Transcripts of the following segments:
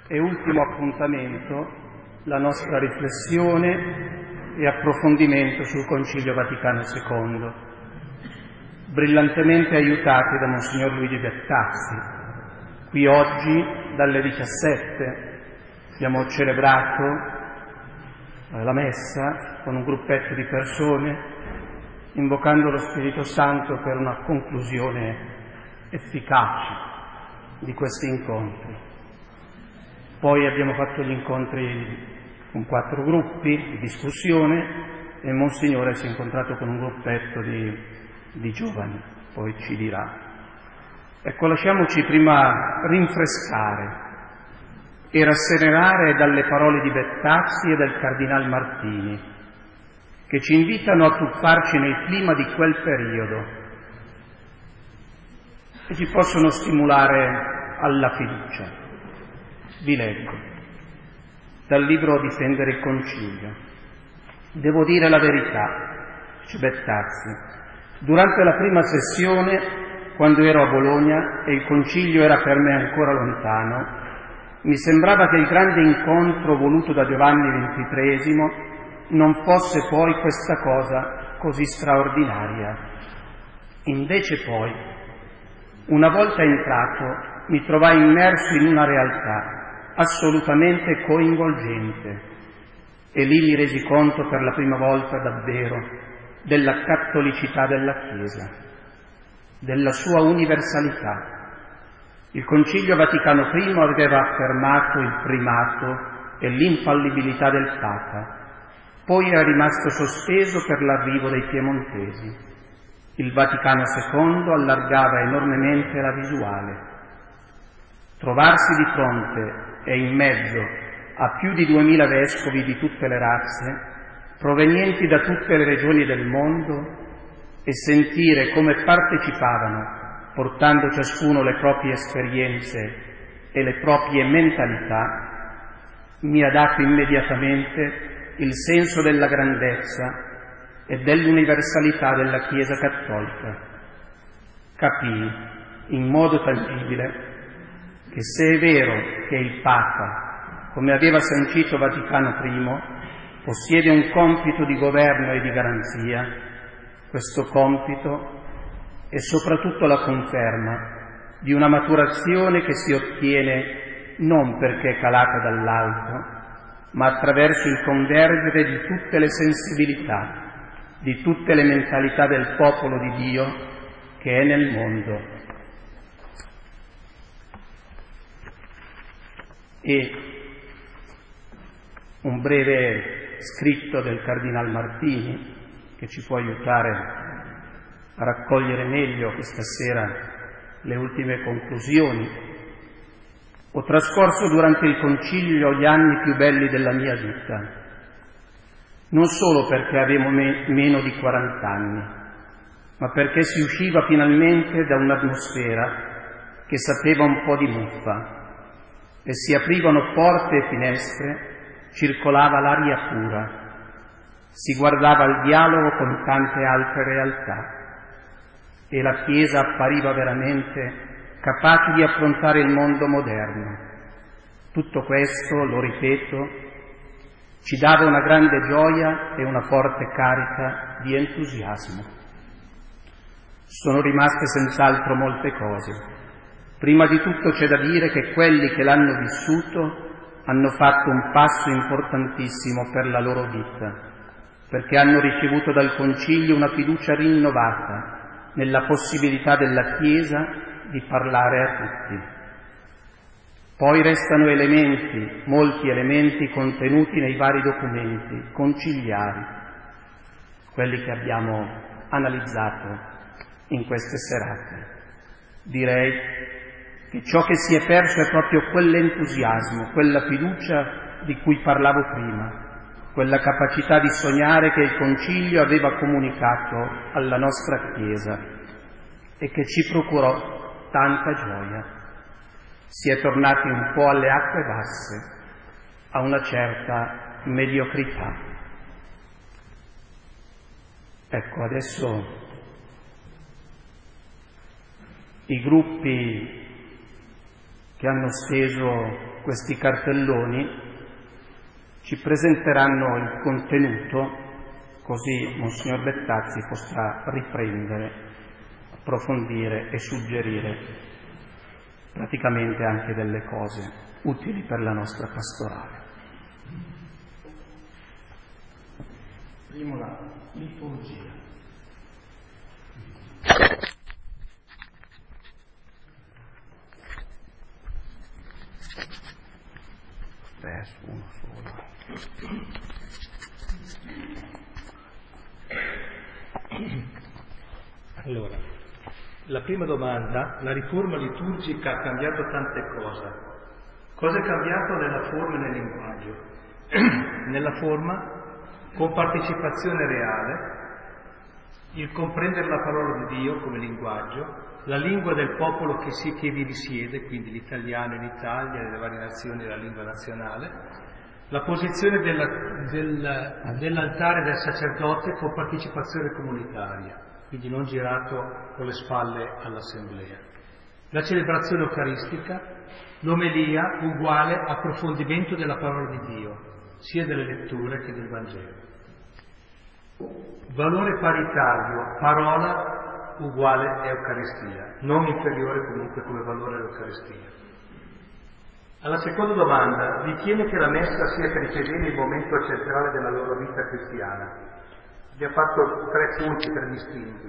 e ultimo appuntamento la nostra riflessione e approfondimento sul Concilio Vaticano II, brillantemente aiutati da Monsignor Luigi Bettazzi. Qui oggi dalle 17 abbiamo celebrato la messa con un gruppetto di persone, invocando lo Spirito Santo per una conclusione efficace di questi incontri. Poi abbiamo fatto gli incontri con 4 gruppi di discussione e Monsignore si è incontrato con un gruppetto di giovani, poi ci dirà. Ecco, lasciamoci prima rinfrescare e rasserenare dalle parole di Bettazzi e del Cardinal Martini, che ci invitano a tuffarci nel clima di quel periodo e ci possono stimolare alla fiducia. Vi leggo dal libro Difendere il Concilio. Devo dire la verità, dice Bettazzi. Durante la prima sessione, quando ero a Bologna e il Concilio era per me ancora lontano, mi sembrava che il grande incontro voluto da Giovanni XXIII non fosse poi questa cosa così straordinaria. Invece poi, una volta entrato, mi trovai immerso in una realtà assolutamente coinvolgente e lì mi resi conto per la prima volta davvero della cattolicità della Chiesa, della sua universalità. Il Concilio Vaticano I aveva affermato il primato e l'infallibilità del Papa, poi era rimasto sospeso per l'arrivo dei piemontesi. Il Vaticano II allargava enormemente la visuale. Trovarsi di fronte e in mezzo a più di 2000 vescovi di tutte le razze, provenienti da tutte le regioni del mondo, e sentire come partecipavano, portando ciascuno le proprie esperienze e le proprie mentalità, mi ha dato immediatamente il senso della grandezza e dell'universalità della Chiesa cattolica. Capii in modo tangibile che se è vero che il Papa, come aveva sancito Vaticano I, possiede un compito di governo e di garanzia, questo compito è soprattutto la conferma di una maturazione che si ottiene non perché è calata dall'alto, ma attraverso il convergere di tutte le sensibilità, di tutte le mentalità del popolo di Dio che è nel mondo. E un breve scritto del Cardinal Martini che ci può aiutare a raccogliere meglio questa sera le ultime conclusioni. Ho trascorso durante il Concilio gli anni più belli della mia vita, non solo perché avevo meno di 40 anni, ma perché si usciva finalmente da un'atmosfera che sapeva un po' di muffa, e si aprivano porte e finestre, circolava l'aria pura, si guardava al dialogo con tante altre realtà e la Chiesa appariva veramente capace di affrontare il mondo moderno. Tutto questo, lo ripeto, ci dava una grande gioia e una forte carica di entusiasmo. Sono rimaste senz'altro molte cose. Prima di tutto c'è da dire che quelli che l'hanno vissuto hanno fatto un passo importantissimo per la loro vita, perché hanno ricevuto dal Concilio una fiducia rinnovata nella possibilità della Chiesa di parlare a tutti. Poi restano elementi, molti elementi contenuti nei vari documenti conciliari, quelli che abbiamo analizzato in queste serate. Direi che ciò che si è perso è proprio quell'entusiasmo, quella fiducia di cui parlavo prima, quella capacità di sognare che il Concilio aveva comunicato alla nostra Chiesa e che ci procurò tanta gioia. Si è tornati un po' alle acque basse, a una certa mediocrità. Ecco, adesso i gruppi che hanno steso questi cartelloni ci presenteranno il contenuto, così Monsignor Bettazzi potrà riprendere, approfondire e suggerire praticamente anche delle cose utili per la nostra pastorale. Primo la liturgia. Verso uno solo. Allora, la prima domanda: la riforma liturgica ha cambiato tante cose. Cosa è cambiato nella forma e nel linguaggio? Nella forma, con partecipazione reale, il comprendere la parola di Dio come linguaggio, la lingua del popolo che vi risiede, quindi l'italiano in Italia, nelle varie nazioni la lingua nazionale, la posizione dell'altare del sacerdote con partecipazione comunitaria, quindi non girato con le spalle all'assemblea, la celebrazione eucaristica, l'omelia uguale approfondimento della parola di Dio, sia delle letture che del Vangelo. Valore paritario, parola uguale Eucaristia, non inferiore comunque come valore all'Eucaristia. Alla seconda domanda: ritiene che la messa sia per i fedeli il momento centrale della loro vita cristiana? Abbiamo fatto 3 punti, 3 distinti.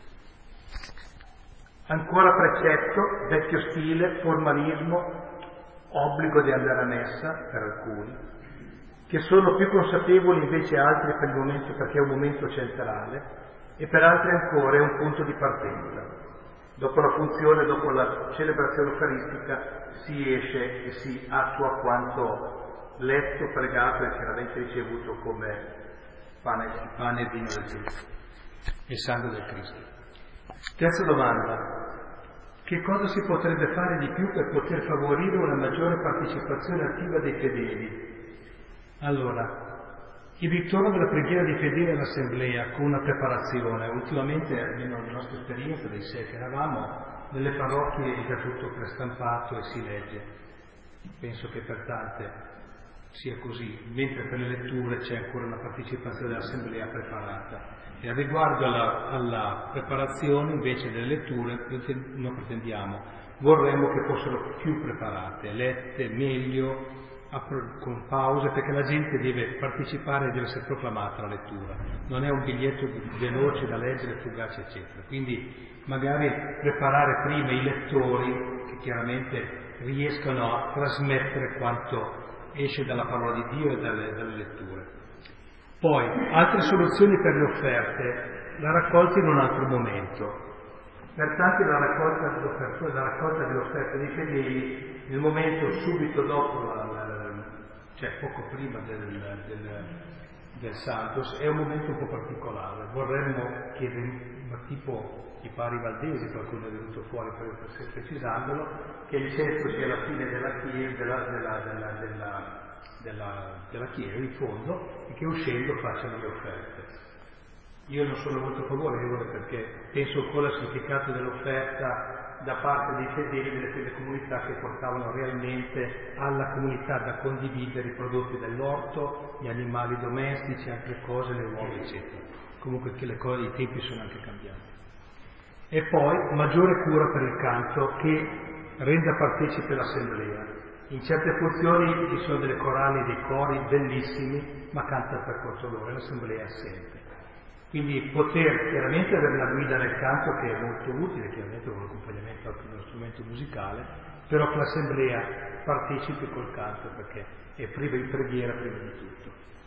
Ancora precetto, vecchio stile, formalismo, obbligo di andare a messa per alcuni, che sono più consapevoli invece altri per il momento, perché è un momento centrale, e per altri ancora è un punto di partenza. Dopo la funzione, dopo la celebrazione eucaristica, si esce e si attua quanto letto, pregato e chiaramente ricevuto come pane e vino del Cristo, il sangue del Cristo. Terza domanda: che cosa si potrebbe fare di più per poter favorire una maggiore partecipazione attiva dei fedeli? Allora, il ritorno della preghiera dei fedeli all'assemblea con una preparazione. Ultimamente, almeno nella nostra esperienza dei 6 che eravamo, nelle parrocchie è già tutto prestampato e si legge. Penso che per tante sia così, mentre per le letture c'è ancora una partecipazione dell'assemblea preparata. E a riguardo alla preparazione invece delle letture non pretendiamo, vorremmo che fossero più preparate, lette meglio, con pause, perché la gente deve partecipare e deve essere proclamata la lettura, non è un biglietto veloce da leggere, fugace eccetera. Quindi magari preparare prima i lettori che chiaramente riescano a trasmettere quanto esce dalla parola di Dio e dalle letture. Poi altre soluzioni per le offerte, la raccolta in un altro momento. Per tanti la raccolta delle offerte dei fedeli nel momento subito dopo cioè poco prima del Santos, è un momento un po' particolare. Vorremmo chiedere, tipo i pari valdesi, qualcuno è venuto fuori per precisandolo, che il cesto sia la fine della chiesa, in fondo, e che uscendo facciano le offerte. Io non sono molto favorevole perché penso ancora al significato dell'offerta da parte dei fedeli delle prime comunità, che portavano realmente alla comunità da condividere i prodotti dell'orto, gli animali domestici, altre cose, le uova eccetera. Comunque che le cose, i tempi sono anche cambiati. E poi maggiore cura per il canto, che renda partecipe l'assemblea. In certe funzioni ci sono delle corali, dei cori bellissimi, ma cantano per conto loro, e l'assemblea è assente. Quindi poter chiaramente avere la guida nel canto, che è molto utile, chiaramente con l'accompagnamento anche dello strumento musicale, però che l'assemblea partecipi col canto, perché è priva di preghiera prima di tutto.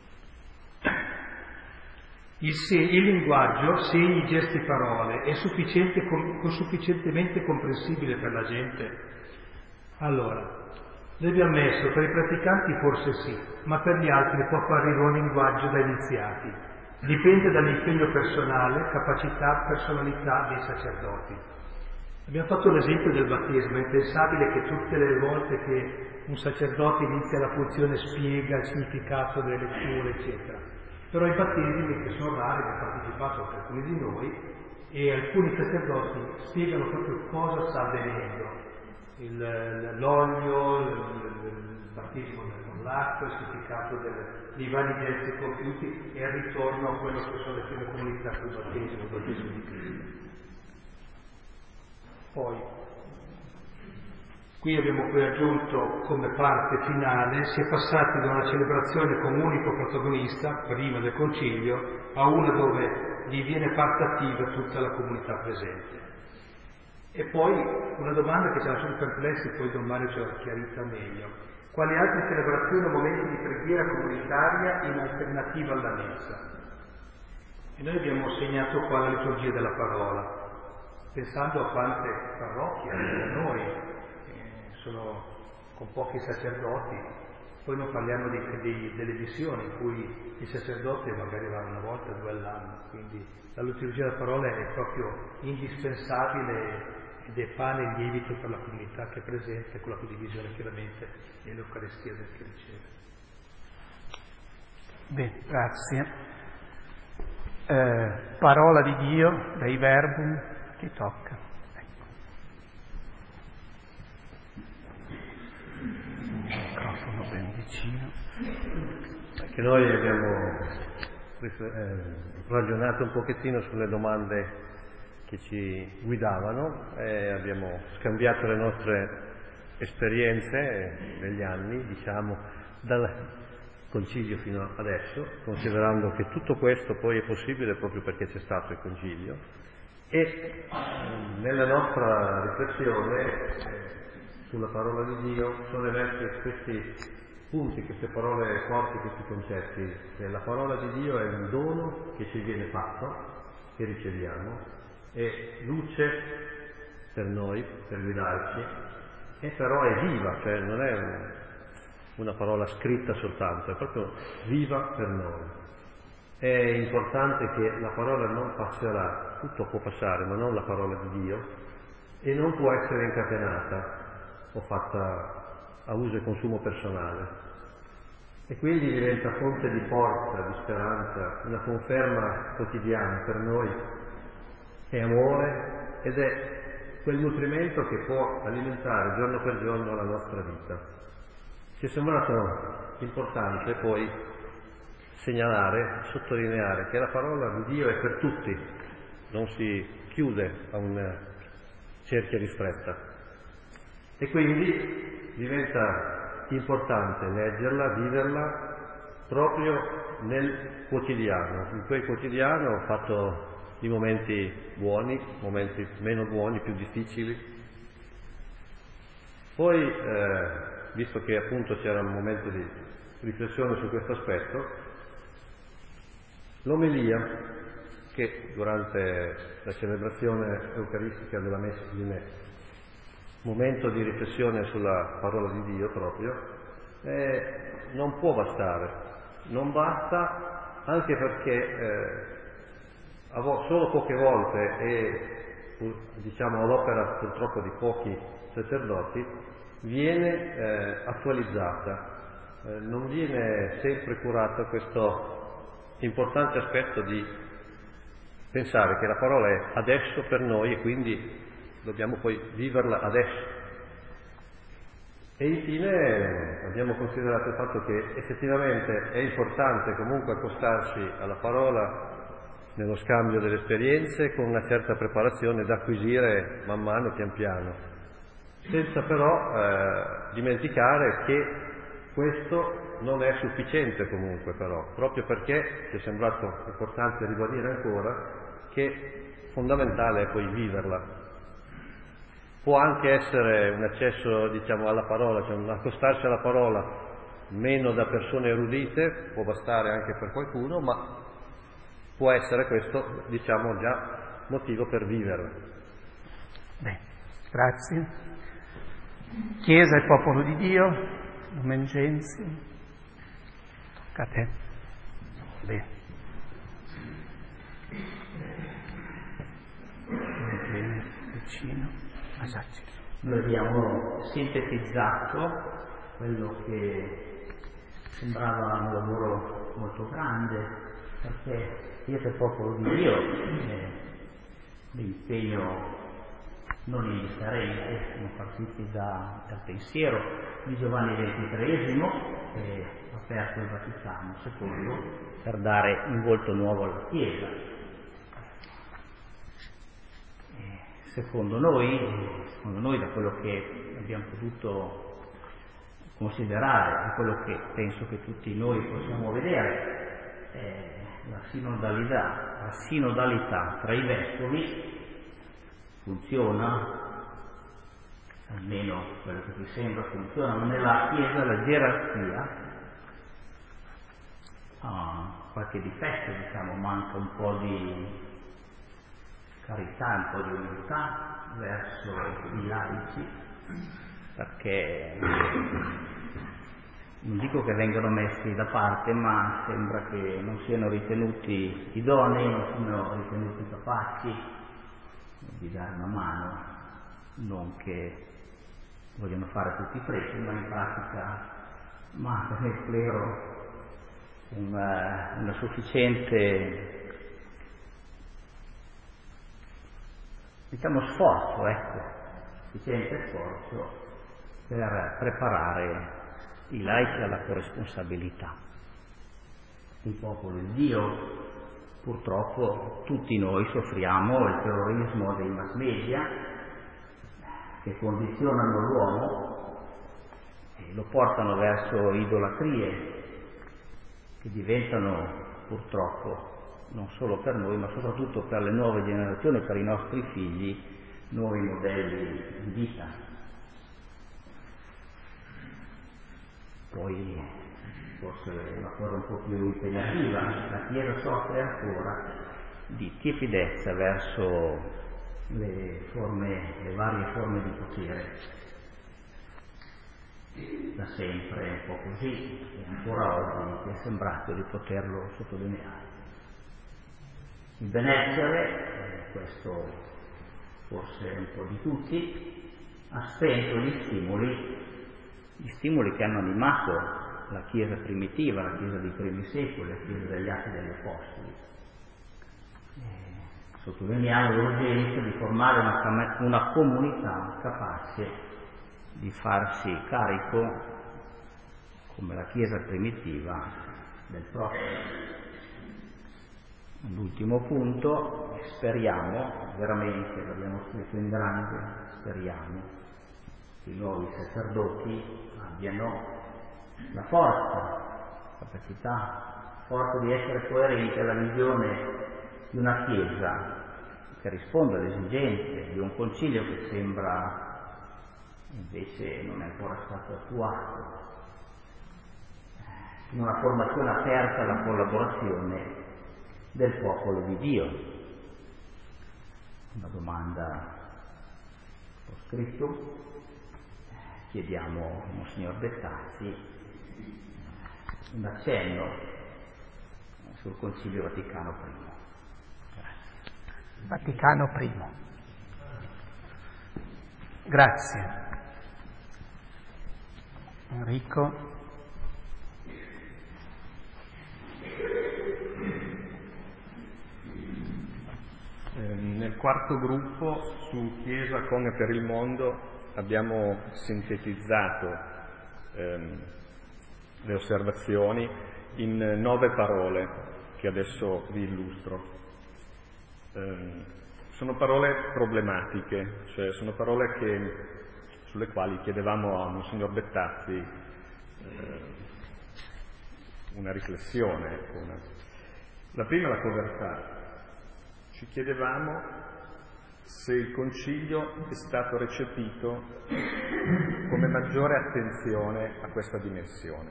Il linguaggio, segni, gesti, parole, è sufficientemente comprensibile per la gente? Allora, Levi ammesso, per i praticanti forse sì, ma per gli altri può apparire un linguaggio da iniziati. Dipende dall'impegno personale, capacità, personalità dei sacerdoti. Abbiamo fatto l'esempio del battesimo. È impensabile che tutte le volte che un sacerdote inizia la funzione spiega il significato delle letture, eccetera. Però i battesimi, che sono rari, hanno partecipato anche alcuni di noi, e alcuni sacerdoti spiegano proprio cosa sta avvenendo. L'olio, battesimo con l'acqua, il significato dei vari gesti compiuti e il ritorno a quello che sono le prime comunità sul battesimo di Cristo. Poi, qui abbiamo poi aggiunto come parte finale, si è passati da una celebrazione con unico protagonista, prima del concilio, a una dove diviene parte attiva tutta la comunità presente. E poi una domanda che ci ha lasciato perplessi, poi Don Mario ce l'ha chiarita meglio. Quali altre celebrazioni o momenti di preghiera comunitaria in alternativa alla messa? E noi abbiamo segnato qua la liturgia della parola, pensando a quante parrocchie da noi sono con pochi sacerdoti, poi non parliamo delle missioni in cui il sacerdote magari va una volta, 2 all'anno, quindi la liturgia della parola è proprio indispensabile ed è pane e lievito per la comunità che è presente, con la condivisione chiaramente nell'Eucaristia del che riceve. Bene, grazie. Parola di Dio, dai verbum, chi tocca? Ecco. Il microfono ben vicino. Anche noi abbiamo ragionato un pochettino sulle domande che ci guidavano e abbiamo scambiato le nostre esperienze negli anni, diciamo, dal concilio fino adesso, considerando che tutto questo poi è possibile proprio perché c'è stato il concilio, e nella nostra riflessione sulla parola di Dio sono emersi questi punti, queste parole forti, questi concetti, che la parola di Dio è un dono che ci viene fatto, che riceviamo, è luce per noi, per guidarci, e però è viva, cioè non è una parola scritta soltanto, è proprio viva per noi. È importante che la parola non passerà, tutto può passare, ma non la parola di Dio, e non può essere incatenata o fatta a uso e consumo personale. E quindi diventa fonte di forza, di speranza, una conferma quotidiana per noi, è amore ed è quel nutrimento che può alimentare giorno per giorno la nostra vita. Ci è sembrato importante poi segnalare, sottolineare che la parola di Dio è per tutti, non si chiude a una cerchia ristretta, e quindi diventa importante leggerla, viverla proprio nel quotidiano. In quel quotidiano ho fatto i momenti buoni, momenti meno buoni, più difficili. Poi, visto che appunto c'era un momento di riflessione su questo aspetto, l'omelia, che durante la celebrazione eucaristica della messa viene momento di riflessione sulla parola di Dio proprio, non può bastare, non basta, anche perché solo poche volte e diciamo all'opera purtroppo di pochi sacerdoti viene attualizzata, non viene sempre curato questo importante aspetto di pensare che la parola è adesso per noi e quindi dobbiamo poi viverla adesso. E infine abbiamo considerato il fatto che effettivamente è importante comunque accostarsi alla parola nello scambio delle esperienze con una certa preparazione da acquisire man mano, pian piano, senza però dimenticare che questo non è sufficiente comunque, però, proprio perché ci è sembrato importante ribadire ancora che fondamentale è poi viverla. Può anche essere un accesso, diciamo, alla parola, cioè un accostarsi alla parola meno da persone erudite, può bastare anche per qualcuno, ma può essere questo, diciamo, già motivo per vivere. Bene, grazie. Chiesa e popolo di Dio, Lumen Gentium, tocca a te. Bene. Bene, vicino. Noi abbiamo sintetizzato quello che sembrava un lavoro molto grande, perché Chiesa e popolo di Dio è l'impegno non indifferente, non partiti dal pensiero di Giovanni XXIII, che ha aperto il Vaticano II per dare un volto nuovo alla Chiesa. Secondo noi, da quello che abbiamo potuto considerare, da quello che penso che tutti noi possiamo vedere, la sinodalità tra i vescovi funziona, almeno quello che mi sembra funziona, ma nella Chiesa la gerarchia ha qualche difetto, manca un po' di carità, un po' di umiltà verso i laici, perché non dico che vengano messi da parte, ma sembra che non siano ritenuti idonei, non siano ritenuti capaci di dare una mano, non che vogliono fare tutti i preti, ma in pratica manca nel clero una sufficiente sufficiente sforzo per preparare i laici alla corresponsabilità. Il popolo di Dio, purtroppo tutti noi soffriamo il terrorismo dei mass media che condizionano l'uomo e lo portano verso idolatrie che diventano purtroppo, non solo per noi, ma soprattutto per le nuove generazioni, per i nostri figli, nuovi modelli di vita. Poi, forse una cosa un po' più impegnativa, la Chiesa soffre ancora di tiepidezza verso le varie forme di potere. Da sempre è un po' così, e ancora oggi mi è sembrato di poterlo sottolineare. Il benessere, questo forse un po' di tutti, ha spento gli stimoli che hanno animato la Chiesa primitiva, la Chiesa dei primi secoli, la Chiesa degli Atti degli Apostoli. Sottolineiamo l'urgenza di formare una comunità capace di farsi carico, come la Chiesa primitiva, del prossimo. L'ultimo punto, speriamo, veramente l'abbiamo scritto in grande, speriamo che i nuovi sacerdoti abbiano la forza di essere coerenti alla visione di una Chiesa che risponde alle esigenze di un concilio che sembra invece non è ancora stato attuato, in una formazione aperta alla collaborazione del popolo di Dio. Una domanda ho scritto, chiediamo a Monsignor Bettazzi un accenno sul Concilio Vaticano I. Grazie. Vaticano I. Grazie. Enrico. Nel quarto gruppo su Chiesa con e per il mondo abbiamo sintetizzato le osservazioni in 9 parole che adesso vi illustro. Sono parole problematiche, cioè sono parole sulle quali chiedevamo a Monsignor Bettazzi una riflessione. La prima è la povertà. Ci chiedevamo se il Concilio è stato recepito come maggiore attenzione a questa dimensione.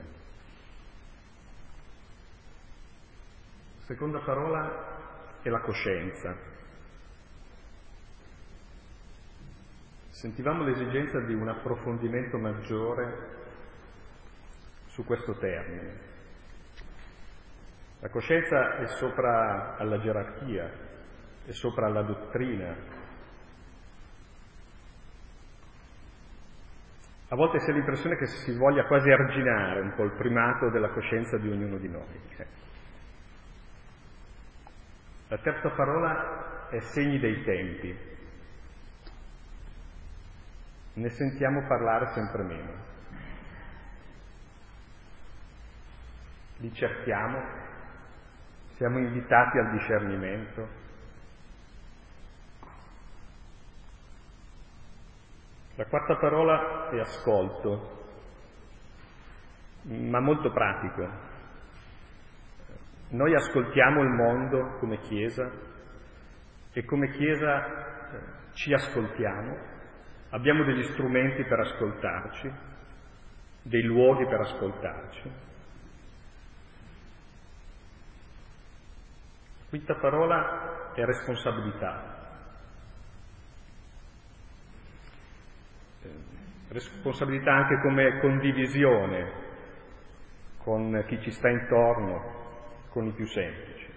La seconda parola è la coscienza. Sentivamo l'esigenza di un approfondimento maggiore su questo termine. La coscienza è sopra alla gerarchia, è sopra alla dottrina. A volte si ha l'impressione che si voglia quasi arginare un po' il primato della coscienza di ognuno di noi. La terza parola è segni dei tempi. Ne sentiamo parlare sempre meno. li cerchiamo, siamo invitati al discernimento. La quarta parola è ascolto, ma molto pratico. Noi ascoltiamo il mondo come Chiesa e come Chiesa ci ascoltiamo, abbiamo degli strumenti per ascoltarci, dei luoghi per ascoltarci. La quinta parola è responsabilità. Responsabilità anche come condivisione con chi ci sta intorno, con i più semplici.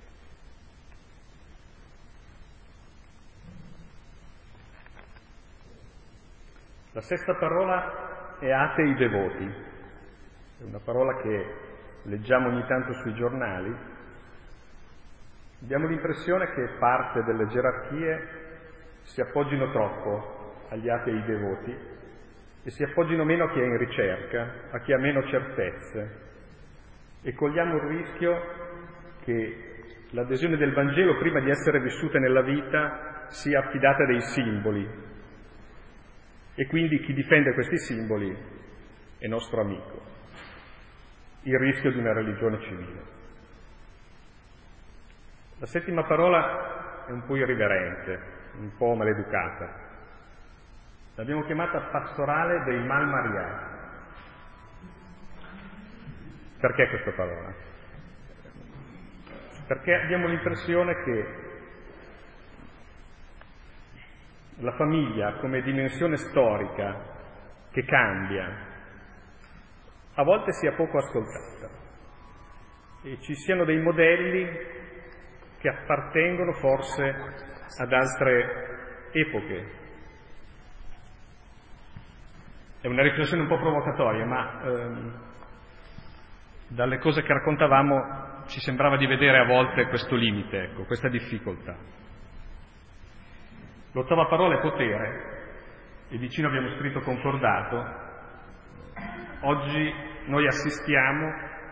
La sesta parola è atei devoti. È una parola che leggiamo ogni tanto sui giornali. Abbiamo l'impressione che parte delle gerarchie si appoggino troppo agli atei devoti e si appoggino meno a chi è in ricerca, a chi ha meno certezze, e cogliamo il rischio che l'adesione del Vangelo, prima di essere vissuta nella vita, sia affidata a dei simboli, e quindi chi difende questi simboli è nostro amico. Il rischio di una religione civile. La settima parola è un po' irriverente, un po' maleducata. L'abbiamo chiamata pastorale dei malmariati. Perché questa parola? Perché abbiamo l'impressione che la famiglia come dimensione storica che cambia a volte sia poco ascoltata e ci siano dei modelli che appartengono forse ad altre epoche. È una riflessione un po' provocatoria, ma dalle cose che raccontavamo ci sembrava di vedere a volte questo limite, ecco, questa difficoltà. L'ottava parola è potere, e vicino abbiamo scritto concordato. Oggi noi assistiamo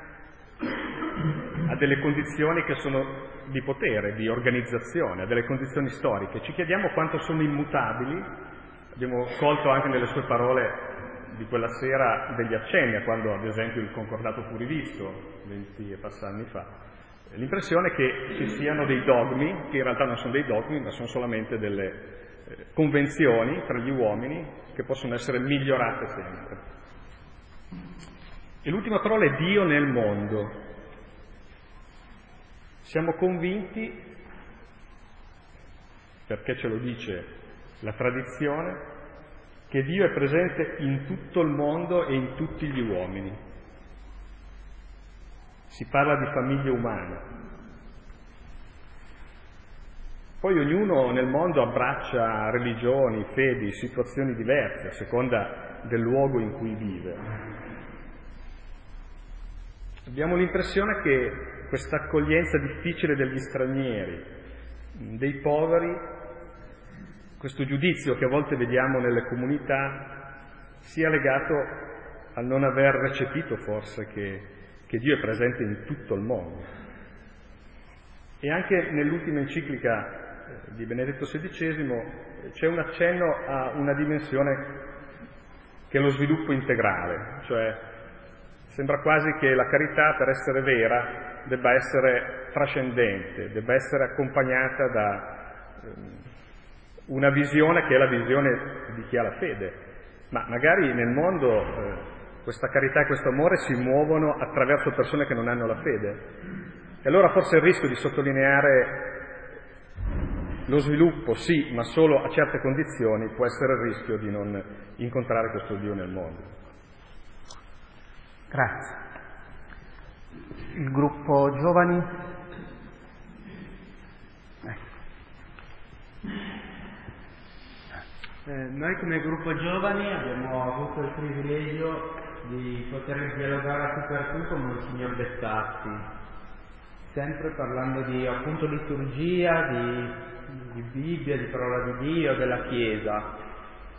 a delle condizioni che sono di potere, di organizzazione, a delle condizioni storiche. Ci chiediamo quanto sono immutabili. Abbiamo colto anche nelle sue parole di quella sera degli accenni a quando, ad esempio, il concordato fu rivisto 20 e passa anni fa. L'impressione è che ci siano dei dogmi, che in realtà non sono dei dogmi, ma sono solamente delle convenzioni tra gli uomini che possono essere migliorate sempre. E l'ultima parola è Dio nel mondo. Siamo convinti, perché ce lo dice la tradizione, che Dio è presente in tutto il mondo e in tutti gli uomini. Si parla di famiglia umana. Poi ognuno nel mondo abbraccia religioni, fedi, situazioni diverse a seconda del luogo in cui vive. Abbiamo l'impressione che questa accoglienza difficile degli stranieri, dei poveri, questo giudizio che a volte vediamo nelle comunità, sia legato al non aver recepito forse che Dio è presente in tutto il mondo. E anche nell'ultima enciclica di Benedetto XVI c'è un accenno a una dimensione che è lo sviluppo integrale, cioè sembra quasi che la carità, per essere vera, debba essere trascendente, debba essere accompagnata da una visione che è la visione di chi ha la fede, ma magari nel mondo questa carità e questo amore si muovono attraverso persone che non hanno la fede. E allora forse il rischio di sottolineare lo sviluppo, sì, ma solo a certe condizioni, può essere il rischio di non incontrare questo Dio nel mondo. Grazie. Il gruppo giovani? Noi come gruppo giovani abbiamo avuto il privilegio di poter dialogare a tu per tu con il signor Bettazzi, sempre parlando di appunto liturgia, di Bibbia, di parola di Dio, della Chiesa.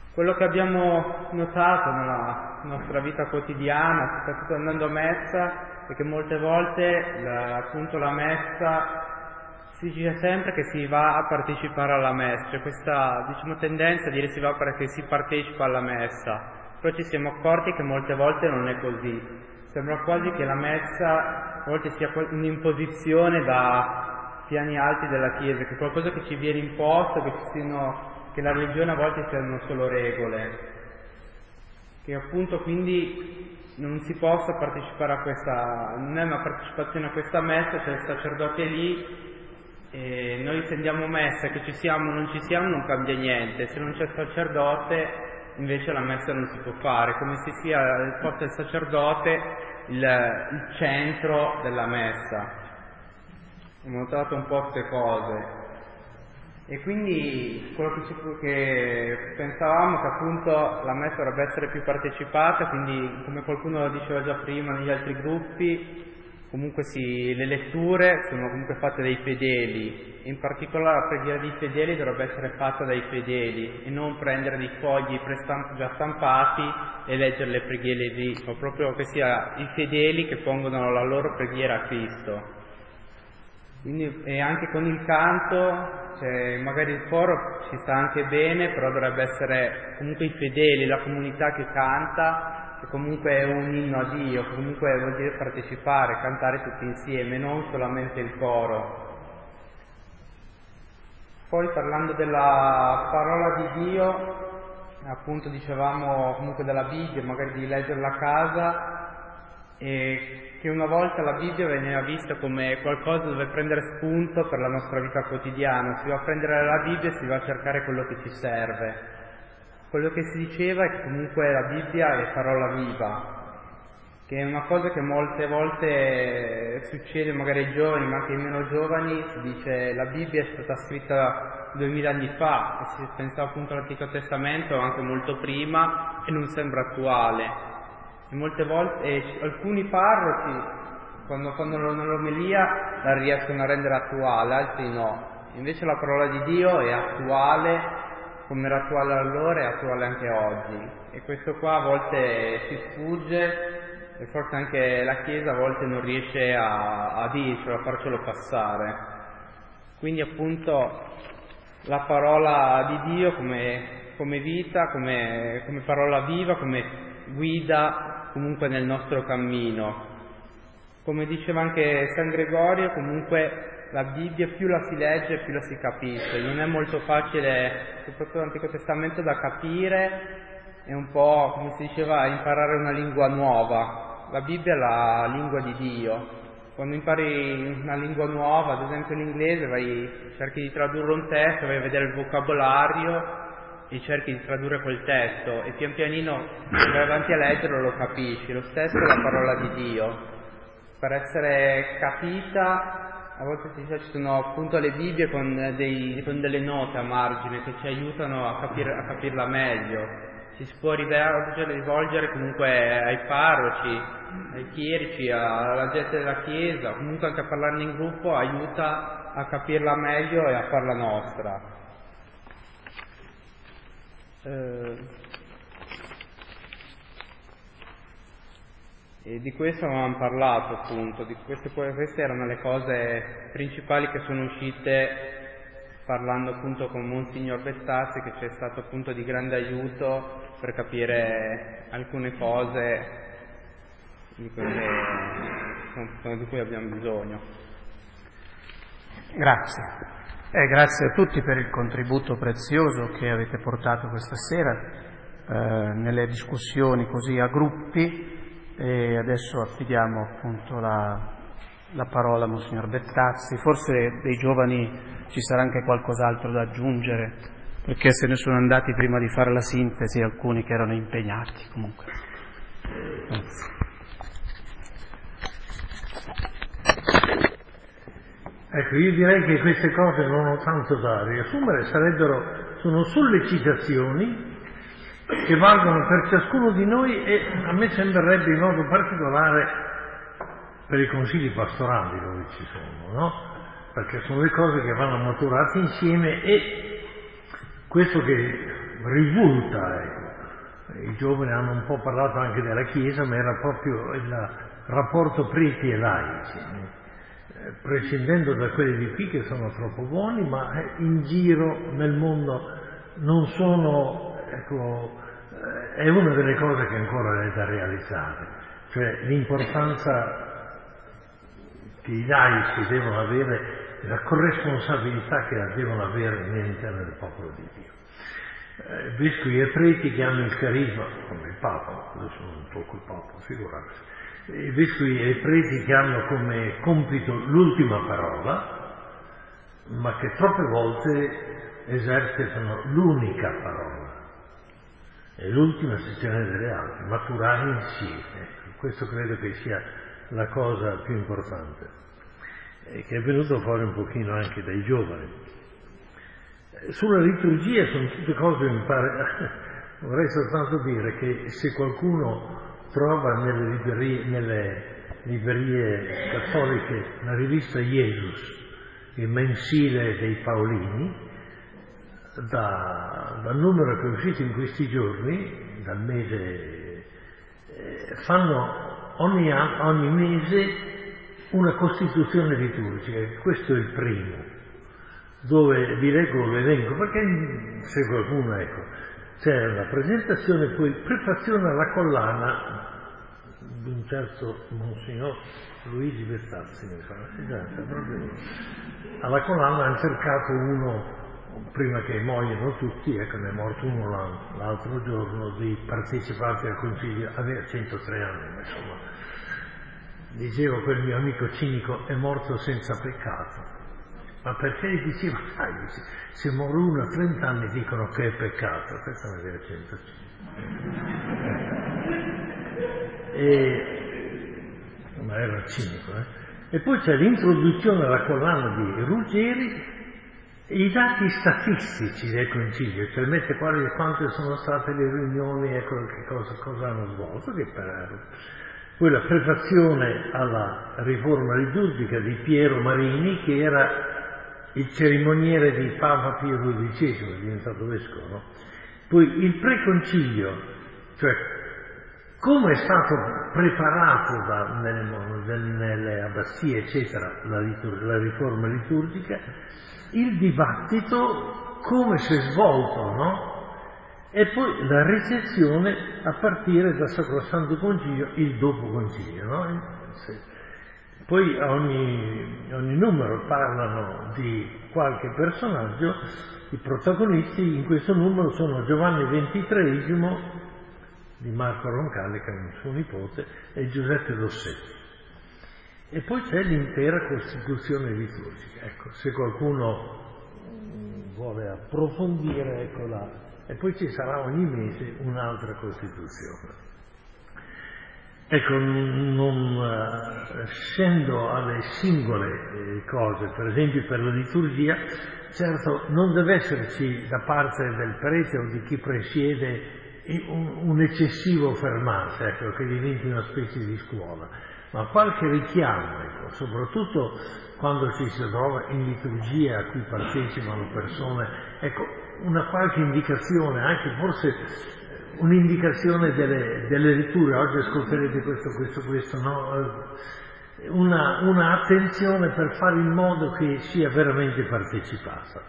Quello che abbiamo notato nella nostra vita quotidiana, soprattutto andando a messa, è che molte volte appunto la messa si dice sempre che si va a partecipare alla messa, c'è questa tendenza a dire si va perché si partecipa alla messa, però ci siamo accorti che molte volte non è così. Sembra quasi che la messa a volte sia un'imposizione da piani alti della Chiesa, che è qualcosa che ci viene imposto, che la religione a volte siano solo regole, che appunto quindi non si possa partecipare a questa, non è una partecipazione a questa messa, c'è il sacerdote lì e noi se andiamo a messa, che ci siamo o non ci siamo non cambia niente, se non c'è il sacerdote invece la messa non si può fare, come se fosse il sacerdote il centro della messa. Ho notato un po' queste cose. E quindi quello che pensavamo che appunto la messa dovrebbe essere più partecipata, quindi come qualcuno diceva già prima negli altri gruppi, comunque le letture sono comunque fatte dai fedeli, in particolare la preghiera dei fedeli dovrebbe essere fatta dai fedeli e non prendere dei fogli già stampati e leggere le preghiere lì, ma proprio che sia i fedeli che pongono la loro preghiera a Cristo. Quindi, e anche con il canto, magari il coro ci sta anche bene, però dovrebbe essere comunque i fedeli, la comunità che canta, che comunque è un inno a Dio, che comunque vuol dire partecipare, cantare tutti insieme, non solamente il coro. Poi parlando della parola di Dio, appunto dicevamo comunque della Bibbia, magari di leggerla a casa, e che una volta la Bibbia veniva vista come qualcosa dove prendere spunto per la nostra vita quotidiana, si va a prendere la Bibbia e si va a cercare quello che ci serve. Quello che si diceva è che comunque la Bibbia è parola viva, che è una cosa che molte volte succede magari ai giovani, ma anche ai meno giovani, si dice la Bibbia è stata scritta 2000 anni fa, e si pensa appunto all'Antico Testamento anche molto prima e non sembra attuale. E molte volte alcuni parroci, quando fanno un'omelia, la riescono a rendere attuale, altri no. Invece la parola di Dio è attuale, come era attuale allora, è attuale anche oggi. E questo qua a volte si sfugge, e forse anche la Chiesa a volte non riesce a dircelo, a farcelo passare. Quindi appunto la parola di Dio come vita, come parola viva, come guida comunque nel nostro cammino. Come diceva anche San Gregorio, comunque la Bibbia più la si legge più la si capisce, non è molto facile, soprattutto l'Antico Testamento, da capire, è un po' come si diceva imparare una lingua nuova. La Bibbia è la lingua di Dio. Quando impari una lingua nuova, ad esempio l'inglese, cerchi di tradurre un testo, vai a vedere il vocabolario e cerchi di tradurre quel testo e pian pianino vai avanti a leggerlo, lo capisci. Lo stesso è la parola di Dio. Per essere capita, a volte ci sono appunto le Bibbie con delle note a margine che ci aiutano a capirla meglio. Ci si può rivolgere comunque ai parroci, ai chierici, alla gente della Chiesa, comunque anche a parlarne in gruppo aiuta a capirla meglio e a farla nostra. E di questo avevamo parlato appunto, queste erano le cose principali che sono uscite parlando appunto con Monsignor Bettazzi, che ci è stato appunto di grande aiuto per capire alcune cose di cui abbiamo bisogno. Grazie. Grazie a tutti per il contributo prezioso che avete portato questa sera nelle discussioni così a gruppi, e adesso affidiamo appunto la parola a Monsignor Bettazzi. Forse dei giovani ci sarà anche qualcos'altro da aggiungere, perché se ne sono andati prima di fare la sintesi alcuni che erano impegnati comunque. Grazie. Ecco, io direi che queste cose non ho tanto da riassumere, sono sollecitazioni che valgono per ciascuno di noi e a me sembrerebbe in modo particolare per i consigli pastorali dove ci sono, no? Perché sono le cose che vanno maturate insieme e questo che rivolta, ecco. I giovani hanno un po' parlato anche della Chiesa, ma era proprio il rapporto preti e laici, prescindendo da quelli di qui che sono troppo buoni, ma in giro nel mondo non sono, ecco, è una delle cose che ancora è da realizzare, cioè l'importanza che i laici devono avere, la corresponsabilità che devono avere all'interno del popolo di Dio. Vescovi e preti che hanno il carisma, come il Papa, adesso non tocco il Papa, figurarsi, i vescovi e preti che hanno come compito l'ultima parola, ma che troppe volte esercitano l'unica parola, e l'ultima si tiene delle altre, maturare insieme. Questo credo che sia la cosa più importante, e che è venuto fuori un pochino anche dai giovani. Sulla liturgia sono tutte cose, mi pare, vorrei soltanto dire che se qualcuno trova nelle librerie cattoliche la rivista Jesus, il mensile dei Paolini, dal numero che è uscito in questi giorni, dal mese, fanno ogni mese una costituzione liturgica. Questo è il primo, dove vi leggo l'elenco, perché se qualcuno, ecco, c'è la presentazione, poi prefazione alla collana di un certo Monsignor Luigi Bettazzi, mi pare, proprio alla collana hanno cercato uno, prima che muoiano tutti, ecco, ne è morto uno l'altro giorno, dei partecipanti al concilio, aveva 103 anni, insomma. Dicevo, quel mio amico cinico è morto senza peccato. Ma perché gli diceva, sai, se muore uno a 30 anni dicono che è peccato, questo ne aveva 105. Ma era cinico, E poi c'è l'introduzione alla collana di Ruggeri e i dati statistici del concilio, cioè mette quante sono state le riunioni e cosa hanno svolto, che poi la prefazione alla riforma liturgica di Piero Marini, che era il cerimoniere di Papa Pio XII, è diventato vescovo, no? Poi il preconcilio, cioè come è stato preparato nelle abbazie, eccetera, la riforma liturgica, il dibattito, come si è svolto, no? E poi la ricezione a partire dal Sacrosanto Concilio, il dopo concilio, no? Poi ogni numero parlano di qualche personaggio, i protagonisti in questo numero sono Giovanni XXIII di Marco Roncalli, che è un suo nipote, e Giuseppe Dossetti. E poi c'è l'intera Costituzione liturgica. Ecco, se qualcuno vuole approfondire, eccola. E poi ci sarà ogni mese un'altra Costituzione. Ecco, non scendo alle singole cose, per esempio per la liturgia, certo non deve esserci da parte del prete o di chi presiede un eccessivo fermarsi, ecco, che diventi una specie di scuola, ma qualche richiamo, ecco, soprattutto quando ci si trova in liturgia a cui partecipano persone, ecco, una qualche indicazione, anche forse un'indicazione delle letture, oggi ascolterete questo, no? Una attenzione per fare in modo che sia veramente partecipata.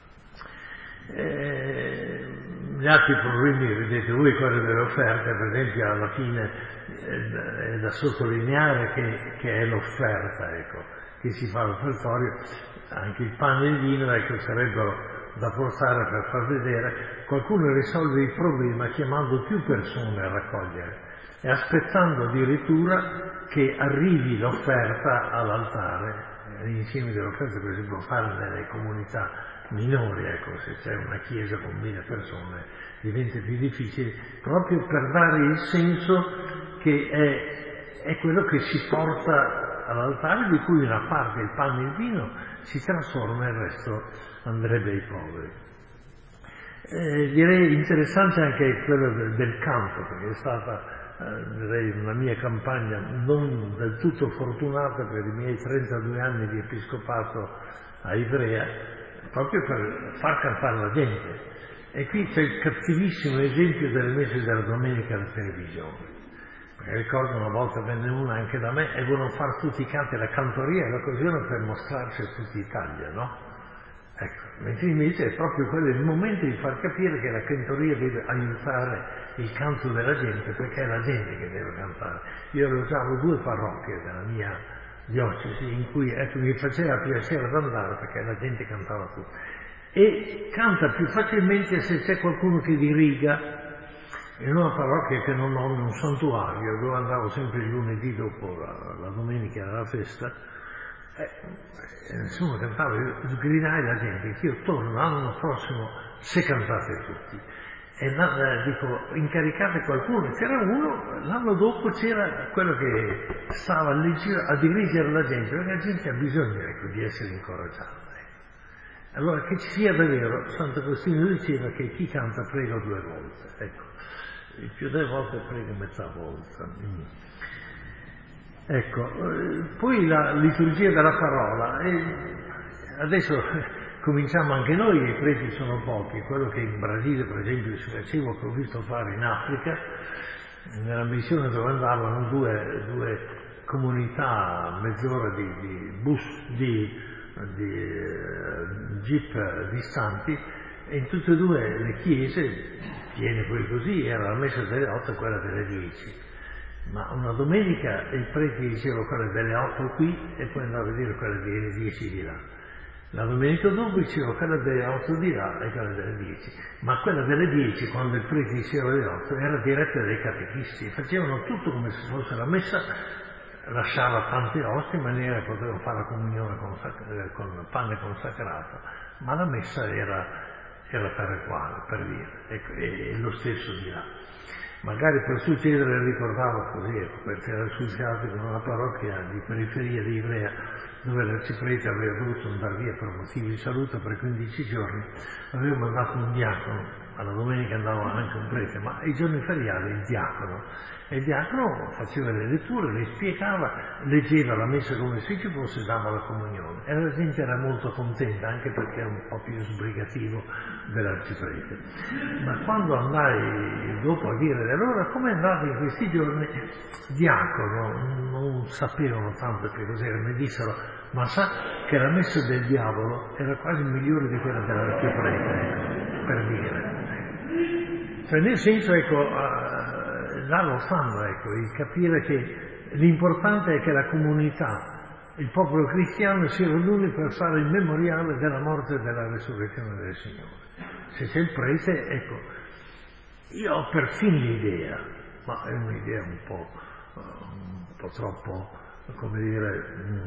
Gli altri problemi, vedete voi, quello delle offerte, per esempio, alla fine è da sottolineare che è l'offerta, ecco, che si fa l'offertorio, anche il pane e il vino, ecco, sarebbero da portare per far vedere. Qualcuno risolve il problema chiamando più persone a raccogliere e aspettando addirittura che arrivi l'offerta all'altare, l'insieme dell'offerta, per esempio, fare nelle comunità minori, ecco, se c'è una chiesa con 1000 persone diventa più difficile, proprio per dare il senso che è quello che si porta all'altare, di cui una parte, il pane e il vino, si trasforma e il resto andrebbe ai poveri. Direi interessante anche quello del canto, perché è stata direi una mia campagna non del tutto fortunata per i miei 32 anni di episcopato a Ivrea, proprio per far cantare la gente. E qui c'è il cattivissimo esempio delle messe della domenica alla televisione. Perché ricordo una volta venne una anche da me e volevano fare tutti i canti, la cantoria e l'occasione per mostrarsi a tutta Italia, no? Ecco, mentre invece è proprio quello il momento di far capire che la cantoria deve aiutare il canto della gente, perché è la gente che deve cantare. Io avevo 2 parrocchie della mia diocesi in cui mi faceva piacere ad andare perché la gente cantava tutto. E canta più facilmente se c'è qualcuno che diriga. In una parrocchia che non ho un santuario, dove andavo sempre il lunedì dopo la domenica alla festa, nessuno cantava, io sgridai la gente che io torno l'anno prossimo se cantate tutti. E dico, incaricate qualcuno, c'era uno, l'anno dopo c'era quello che stava a dirigere la gente, perché la gente ha bisogno, ecco, di essere incoraggiata. Ecco. Allora che ci sia davvero, Sant'Agostino diceva che chi canta prega 2 volte, ecco. Il più delle volte prega metà volta. Ecco, poi la liturgia della parola. Adesso cominciamo anche noi, i preti sono pochi. Quello che in Brasile, per esempio, si faceva, che ho visto fare in Africa, nella missione dove andavano due comunità, mezz'ora di bus, di jeep distanti, e in tutte e 2 le chiese, piene poi così, era la messa delle 8 e quella delle 10. Ma una domenica il prete diceva quella delle 8 qui e poi andava a dire quella delle 10 di là. La domenica dopo diceva quella delle 8 di là e quella delle 10. Ma quella delle 10, quando il prete diceva le 8, era diretta dai catechisti. Facevano tutto come se fosse la messa, lasciava tante ostie in maniera che potevano fare la comunione con pane consacrato, ma la messa era tale quale, per dire, e lo stesso di là. Magari per succedere ricordavo così, perché era successo con una parrocchia di periferia di Ivrea, dove l'arciprete aveva dovuto andare via per motivi di salute per 15 giorni, aveva mandato un diacono, alla domenica andava anche un prete, ma i giorni feriali il diacono faceva le letture, le spiegava, leggeva la messa come se ci fosse, dava la comunione, e la gente era molto contenta, anche perché era un po' più sbrigativo dell'arciprete. Ma quando andai dopo a dire allora come è andato in questi giorni, diacono, non sapevano tanto che cos'era, mi dissero, ma sa che la messa del diavolo era quasi migliore di quella dell'arciprete, per dire. Cioè nel senso, ecco, là lo fanno, ecco, il capire che l'importante è che la comunità, il popolo cristiano si riúne per fare il memoriale della morte e della resurrezione del Signore. Se c'è il prete, ecco, io ho perfino l'idea, ma è un'idea un po' troppo, come dire,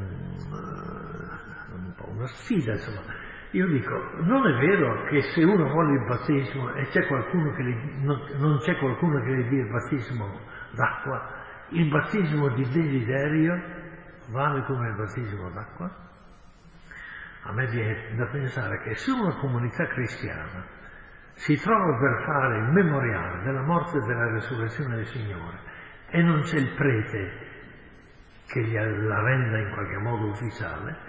un po' una sfida, insomma. Io dico, non è vero che se uno vuole il battesimo e c'è qualcuno che non c'è qualcuno che gli dia il battesimo d'acqua, il battesimo di desiderio vale come il battesimo d'acqua? A me viene da pensare che se una comunità cristiana si trova per fare il memoriale della morte e della resurrezione del Signore e non c'è il prete che la renda in qualche modo ufficiale,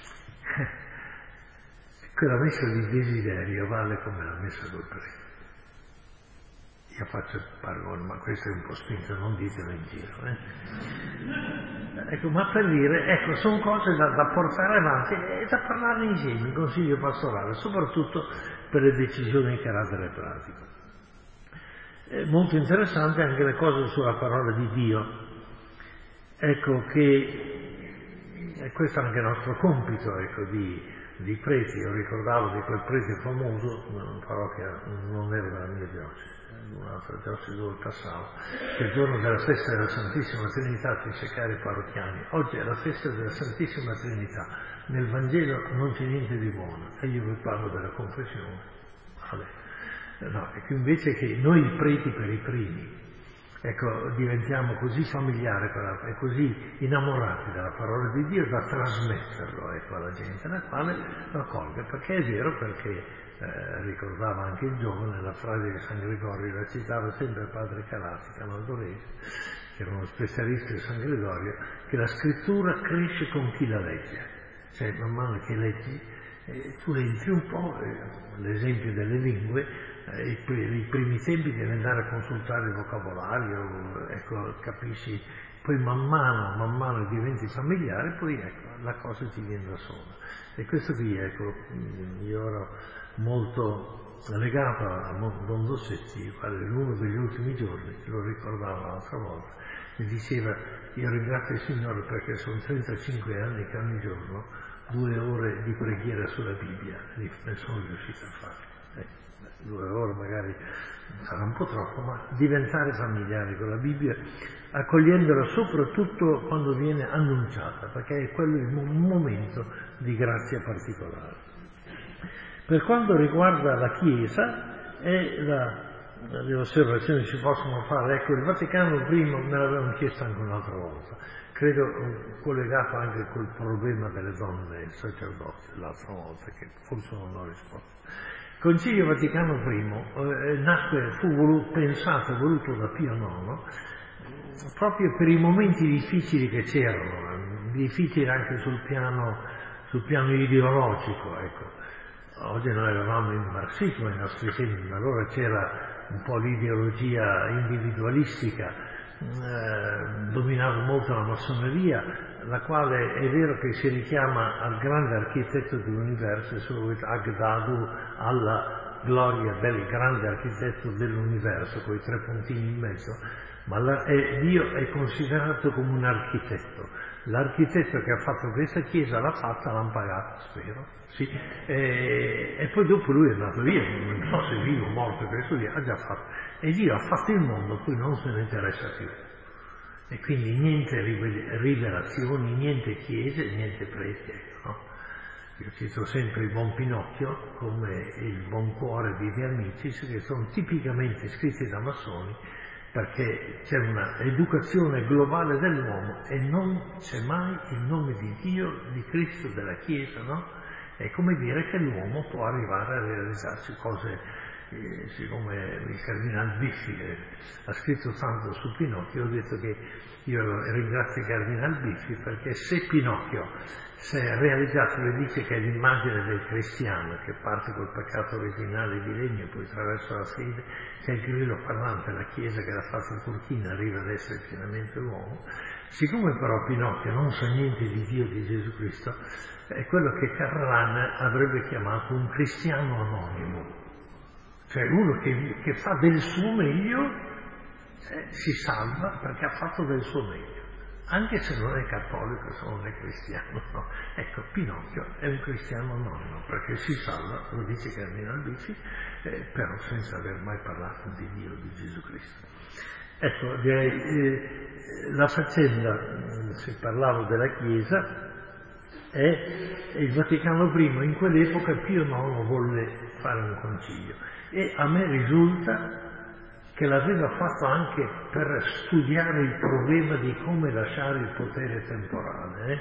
quella messa di desiderio vale come la messa col prete. Io faccio il paragone, ma questo è un po' spinto, non ditelo in giro. Ecco, ma per dire, ecco, sono cose da portare avanti e da parlare insieme, in consiglio pastorale, soprattutto per le decisioni di carattere pratico. È molto interessante anche le cose sulla parola di Dio. Ecco che questo è anche il nostro compito, ecco, di preti. Io ricordavo di quel prete famoso, una parrocchia non era della mia diocesi, un'altra diocesi dove passavo, che il giorno della festa della Santissima Trinità fece cari parrocchiani, oggi è la festa della Santissima Trinità, nel Vangelo non c'è niente di buono, e io vi parlo della confessione. No, è che invece che noi preti per i primi, ecco, diventiamo così familiari e così innamorati della parola di Dio da trasmetterlo, ecco, alla gente, la quale lo colga, perché è vero, perché ricordava anche il giovane la frase di San Gregorio, la citava sempre il padre Calati, canaldolese, che era uno specialista di San Gregorio, che la scrittura cresce con chi la legge, cioè man mano che leggi tu entri un po', l'esempio delle lingue, i primi tempi devi andare a consultare il vocabolario, ecco, capisci, poi man mano diventi familiare, poi ecco, la cosa ti viene da sola. E questo qui, ecco, io ero molto legato a Don Dossetti, uno degli ultimi giorni, lo ricordavo l'altra volta, mi diceva: io ringrazio il Signore perché sono 35 anni che ogni giorno 2 ore di preghiera sulla Bibbia ne sono riuscito a fare. 2 ore magari sarà un po' troppo, ma diventare familiari con la Bibbia, accogliendola soprattutto quando viene annunciata, perché è quello un momento di grazia particolare. Per quanto riguarda la Chiesa e le osservazioni che si possono fare, ecco, il Vaticano prima me l'avevano chiesto anche un'altra volta, credo collegato anche col problema delle donne sacerdote l'altra volta, che forse non ho risposto. Il Concilio Vaticano I nacque, fu pensato e voluto da Pio IX proprio per i momenti difficili che c'erano, difficili anche sul piano ideologico, ecco. Oggi noi eravamo in marxismo ai nostri tempi, ma allora c'era un po' l'ideologia individualistica, dominava molto la massoneria, la quale è vero che si richiama al grande architetto dell'universo, Agdadu, alla gloria del grande architetto dell'universo, con i 3 puntini in mezzo, ma Dio è considerato come un architetto. L'architetto che ha fatto questa chiesa l'ha fatta, l'hanno pagata, spero, sì. E poi dopo lui è andato via, non so se è vivo o morto, questo lì ha già fatto. E Dio ha fatto il mondo, poi non se ne interessa più. E quindi niente rivelazioni, niente chiese, niente preti, ecco, no? Io cito sempre il buon Pinocchio come il buon cuore di De Amicis, che sono tipicamente scritti da massoni, perché c'è una educazione globale dell'uomo e non c'è mai il nome di Dio, di Cristo, della Chiesa, no? È come dire che l'uomo può arrivare a realizzarsi cose, siccome il Cardinal Biffi ha scritto tanto su Pinocchio, ho detto che io ringrazio il Cardinal Biffi perché se Pinocchio si è realizzato, le dice che è l'immagine del cristiano che parte col peccato originale di legno e poi attraverso la fede, che è il grillo parlante, la Chiesa che l'ha fatta in Turchina arriva ad essere pienamente uomo. Siccome però Pinocchio non sa niente di Dio, di Gesù Cristo, è quello che Carran avrebbe chiamato un cristiano anonimo, cioè uno che fa del suo meglio, si salva perché ha fatto del suo meglio, anche se non è cattolico, se non è cristiano, no? Ecco, Pinocchio è un cristiano anonimo perché si salva, lo dice Cardinal Biffi, però senza aver mai parlato di Dio, di Gesù Cristo. Ecco, direi la faccenda, se parlavo della Chiesa, è il Vaticano I, in quell'epoca Pio IX volle fare un concilio e a me risulta che l'aveva fatto anche per studiare il problema di come lasciare il potere temporale,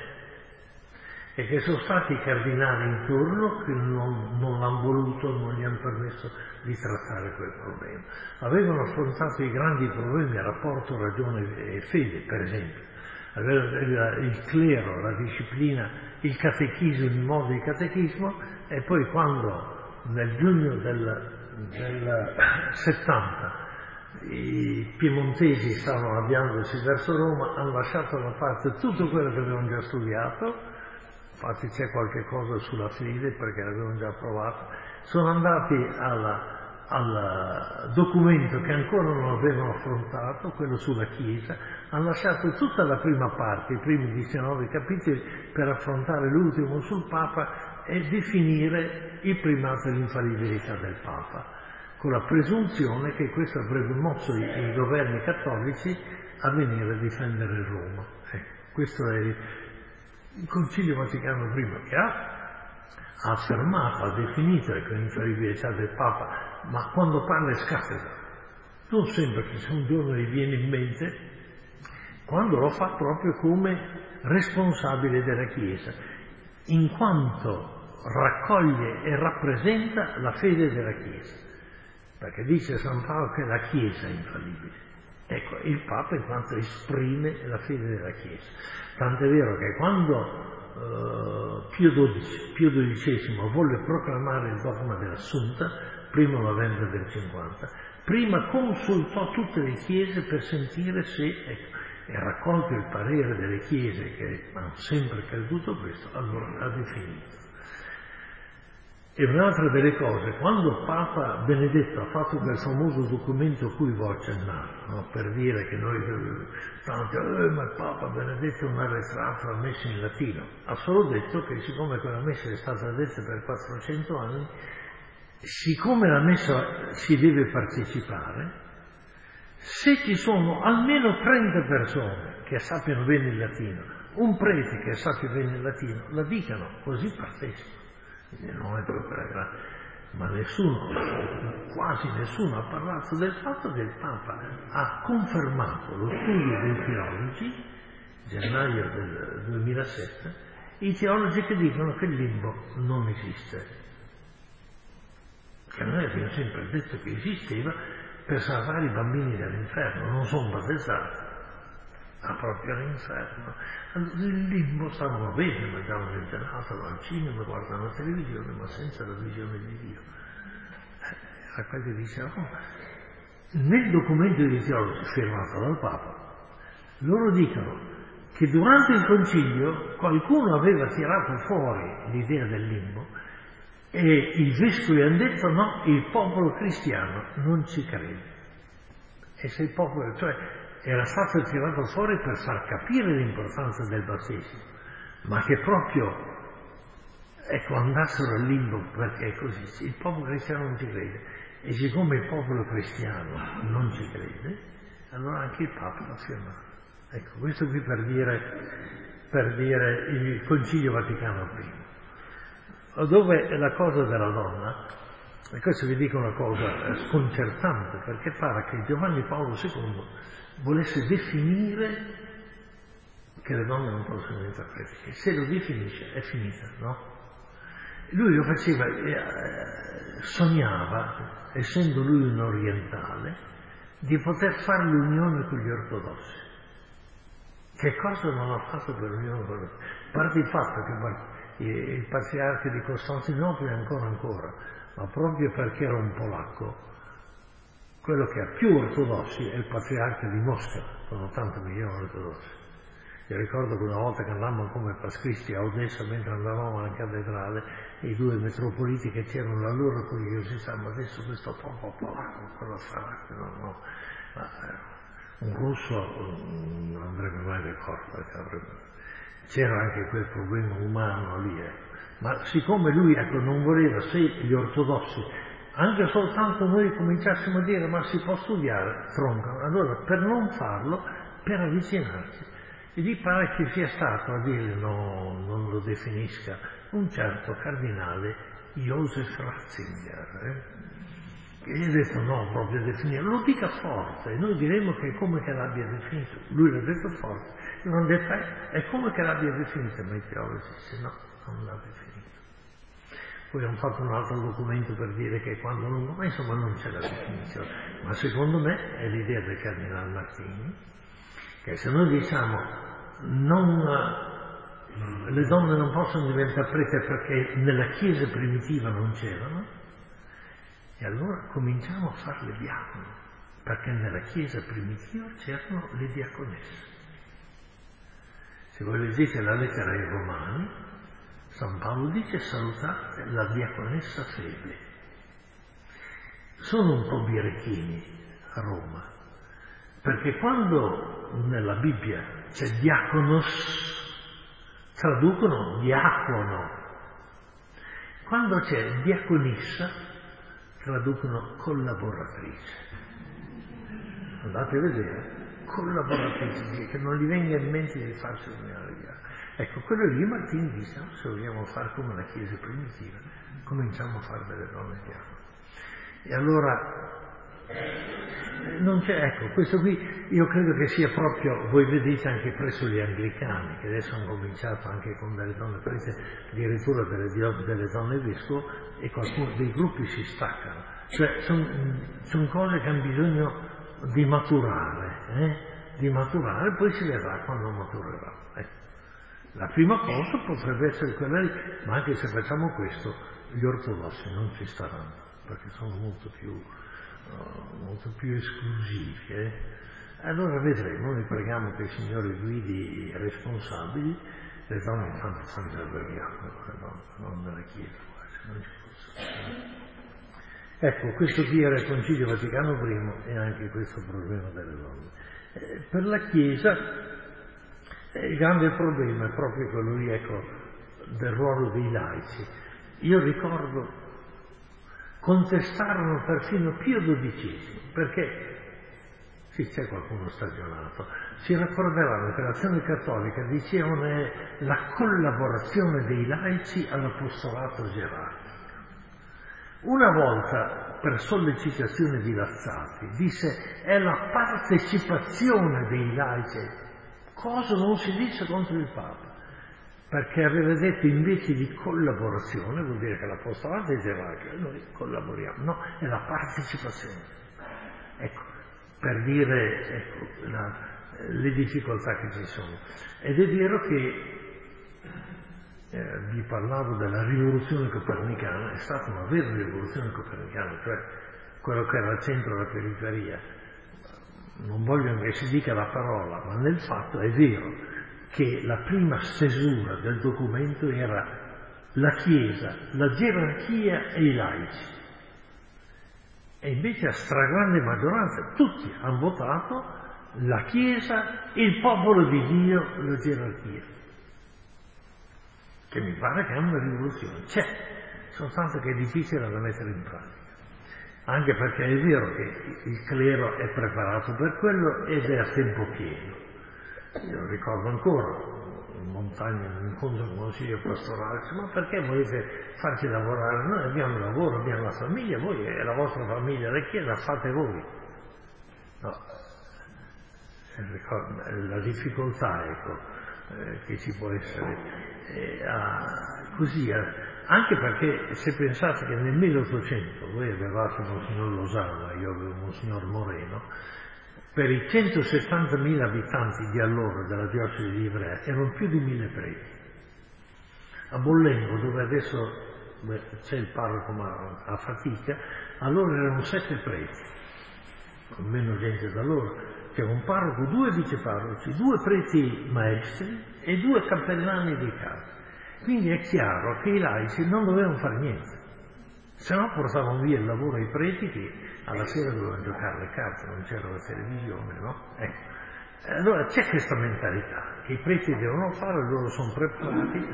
e che sono stati i cardinali in turno che non l'hanno voluto, non gli hanno permesso di trattare quel problema. Avevano affrontato i grandi problemi, rapporto ragione e fede, per esempio. Aveva il clero, la disciplina, il catechismo, il modo di catechismo, e poi quando nel giugno del 70 i piemontesi stavano avviandosi verso Roma, hanno lasciato da parte tutto quello che avevano già studiato, infatti c'è qualche cosa sulla fede perché l'avevano già provato, sono andati al documento che ancora non avevano affrontato, quello sulla Chiesa, hanno lasciato tutta la prima parte, i primi 19 capitoli, per affrontare l'ultimo sul Papa e definire il primato e l'infallibilità del Papa, con la presunzione che questo avrebbe mosso i governi cattolici a venire a difendere Roma. Questo è il Concilio Vaticano I che ha affermato, ha definito l'infallibilità del Papa, ma quando parla è scattera. Non sembra che se un giorno gli viene in mente, quando lo fa proprio come responsabile della Chiesa, in quanto raccoglie e rappresenta la fede della Chiesa. Perché dice San Paolo che la Chiesa è infallibile. Ecco, il Papa in quanto esprime la fede della Chiesa. Tant'è vero che quando Pio XII volle proclamare il dogma dell'Assunta, 1 novembre del 50, prima consultò tutte le chiese per sentire se, e raccolto il parere delle chiese che hanno sempre creduto questo, allora ha definito. E un'altra delle cose, quando Papa Benedetto ha fatto quel famoso documento a cui vi ho accennato, no? Per dire che noi tanti, ma il Papa Benedetto non ha arretrato, l'ha messo in latino, ha solo detto che siccome quella messa è stata detta per 400 anni, siccome la messa si deve partecipare, se ci sono almeno 30 persone che sappiano bene il latino, un prete che sappia bene il latino, la dicano, così partecipa. Non è proprio grande, ma nessuno, quasi nessuno ha parlato del fatto che il Papa ha confermato lo studio dei teologi, gennaio del 2007, i teologi che dicono che il limbo non esiste. Che noi abbiamo sempre detto che esisteva per salvare i bambini dall'inferno, non sono battezzati, ma proprio all'inferno. Il limbo stavano bene, mangiavano il gelato, vanno al cinema, guardano la televisione, ma senza la visione di Dio. Era quello che dicevamo. Nel documento dei teologi firmato dal Papa, loro dicono che durante il concilio qualcuno aveva tirato fuori l'idea del limbo e i vescovi hanno detto no, il popolo cristiano non ci crede. E se il popolo, cioè era stato tirato fuori per far capire l'importanza del battesimo, ma che proprio, ecco, andassero al limbo perché è così, il popolo cristiano non ci crede, e siccome il popolo cristiano non ci crede, allora anche il Papa l'ha firmato. Ecco, questo qui per dire il Concilio Vaticano I, dove la cosa della donna, e questo vi dico una cosa sconcertante, perché pare che Giovanni Paolo II volesse definire che le donne non possono diventare preti. Se lo definisce è finita, no? Lui lo faceva, sognava, essendo lui un orientale, di poter fare l'unione con gli ortodossi. Che cosa non ha fatto per l'unione con gli ortodossi? A parte il fatto che il patriarca di Costantinopoli ancora, ma proprio perché era un polacco, quello che ha più ortodossi è il patriarca di Mosca, con 80 milioni di ortodossi. Io ricordo che una volta che andammo come pascristi a Odessa, mentre andavamo alla cattedrale, i due metropoliti che c'erano, la loro curiosità, ma adesso questo popolo polacco, cosa farà? No. Ma, un russo non andrebbe mai d'accordo, perché c'era anche quel problema umano lì, ma siccome lui non voleva, se gli ortodossi anche soltanto noi cominciassimo a dire ma si può studiare, troncano. Allora per non farlo, per avvicinarsi, e gli pare che sia stato a dire no, non lo definisca, un certo cardinale Joseph Ratzinger, che gli ha detto no, proprio definire, lo dica forte, noi diremo che è come che l'abbia definito, lui l'ha detto forte, non ha detto è come che l'abbia definito, ma i teologi dice no, non l'ha definito. Poi hanno fatto un altro documento per dire che quando non, ma insomma non c'è la definizione, ma secondo me è l'idea del cardinale Martini, che se noi diciamo le donne non possono diventare prete perché nella Chiesa primitiva non c'erano, e allora cominciamo a farle diaconi, perché nella Chiesa primitiva c'erano le diaconesse. Se voi leggete la lettera ai Romani, San Paolo dice salutate la diaconessa Febe. Sono un po' birichini a Roma, perché quando nella Bibbia c'è diaconos, traducono diacono. Quando c'è diaconissa, traducono collaboratrice. Andate a vedere, collaboratrice, che non gli venga in mente di farsi segnare diacono. Ecco, quello lì Martini dice, no, se vogliamo fare come la Chiesa primitiva, cominciamo a fare delle donne diacone. E allora, non c'è, ecco, questo qui io credo che sia proprio, voi vedete anche presso gli anglicani, che adesso hanno cominciato anche con delle donne prese, addirittura delle donne vescovo, e qualcuno dei gruppi si staccano. Cioè, sono cose che hanno bisogno di maturare, poi si vedrà quando maturerà. Ecco. La prima cosa potrebbe essere quella lì, ma anche se facciamo questo, gli ortodossi non ci staranno. perché sono molto più esclusivi. Allora vedremo, noi preghiamo che il Signore guidi i responsabili, le donne tanto stanno già pregando, non nella Chiesa, se non ci fosse. Ecco, questo qui era il Concilio Vaticano I e anche questo problema delle donne. Per la Chiesa il grande problema è proprio quello lì, ecco, del ruolo dei laici. Io ricordo contestarono perfino Pio XII, perché sì, c'è qualcuno stagionato, si raccorderanno che l'Azione Cattolica, dicevano, è la collaborazione dei laici all'apostolato gerarchico. Una volta, per sollecitazione di Lazzati, disse è la partecipazione dei laici, cosa non si disse contro il Papa, perché aveva detto invece di collaborazione, vuol dire che l'apostolato è gerarchico, noi collaboriamo, no, è la partecipazione. Ecco, per dire le difficoltà che ci sono. Ed è vero che vi parlavo della rivoluzione copernicana, è stata una vera rivoluzione copernicana, cioè quello che era al centro e la periferia. Non voglio che si dica la parola, ma nel fatto è vero che la prima stesura del documento era la Chiesa, la gerarchia e i laici. E invece a stragrande maggioranza tutti hanno votato la Chiesa, il popolo di Dio, la gerarchia. Che mi pare che è una rivoluzione. C'è, soltanto che è difficile da mettere in pratica. Anche perché è vero che il clero è preparato per quello ed è a tempo pieno. Io ricordo ancora, in montagna, in un incontro con consiglio pastorale, ma perché volete farci lavorare? Noi abbiamo lavoro, abbiamo la famiglia, voi è la vostra famiglia, la Chiesa, fate voi. No. La difficoltà, ecco, che ci può essere così, anche perché se pensate che nel 1800 voi avevate Monsignor Losava, io avevo Monsignor Moreno, per i 170.000 abitanti di allora della diocesi di Ivrea erano più di 1.000 preti. A Bollengo, dove adesso c'è il parroco ma a fatica, allora erano 7 preti, con meno gente da loro. C'era un parroco, 2 viceparroci, 2 preti maestri e 2 cappellani di casa. Quindi è chiaro che i laici non dovevano fare niente, se no portavano via il lavoro ai preti che alla sera dovevano giocare le carte, non c'era la televisione, no? Ecco. Allora c'è questa mentalità che i preti devono fare, loro sono preparati,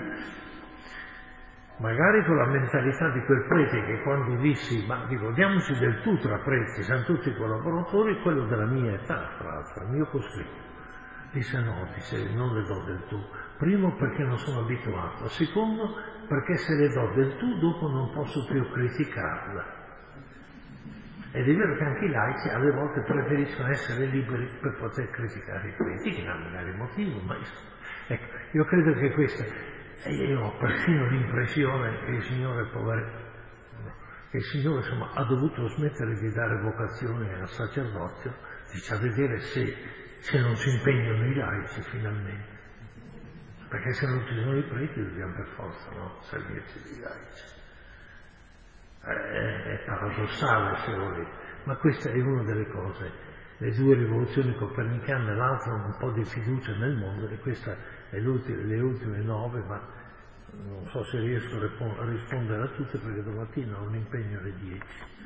magari con la mentalità di quel prete che quando dissi ma dico diamoci del tu tra preti, siamo tutti collaboratori, quello della mia età, tra l'altro, il mio coscritto, disse no, non le do del tu, primo perché non sono abituato, secondo perché se le do del tu dopo non posso più criticarla. Ed è vero che anche i laici alle volte preferiscono essere liberi per poter criticare i preti, che hanno magari motivo, ma ecco, io credo che questa, e io ho persino l'impressione che il Signore che il Signore insomma ha dovuto smettere di dare vocazione al sacerdozio, dice a vedere se non si impegnano i laici finalmente, perché se non ci sono i preti dobbiamo per forza servirci dei laici. È paradossale se volete, ma questa è una delle cose, le 2 rivoluzioni copernicane, l'altra un po' di fiducia nel mondo, e questa è le ultime 9, ma non so se riesco a rispondere a tutte perché domattina ho un impegno alle 10.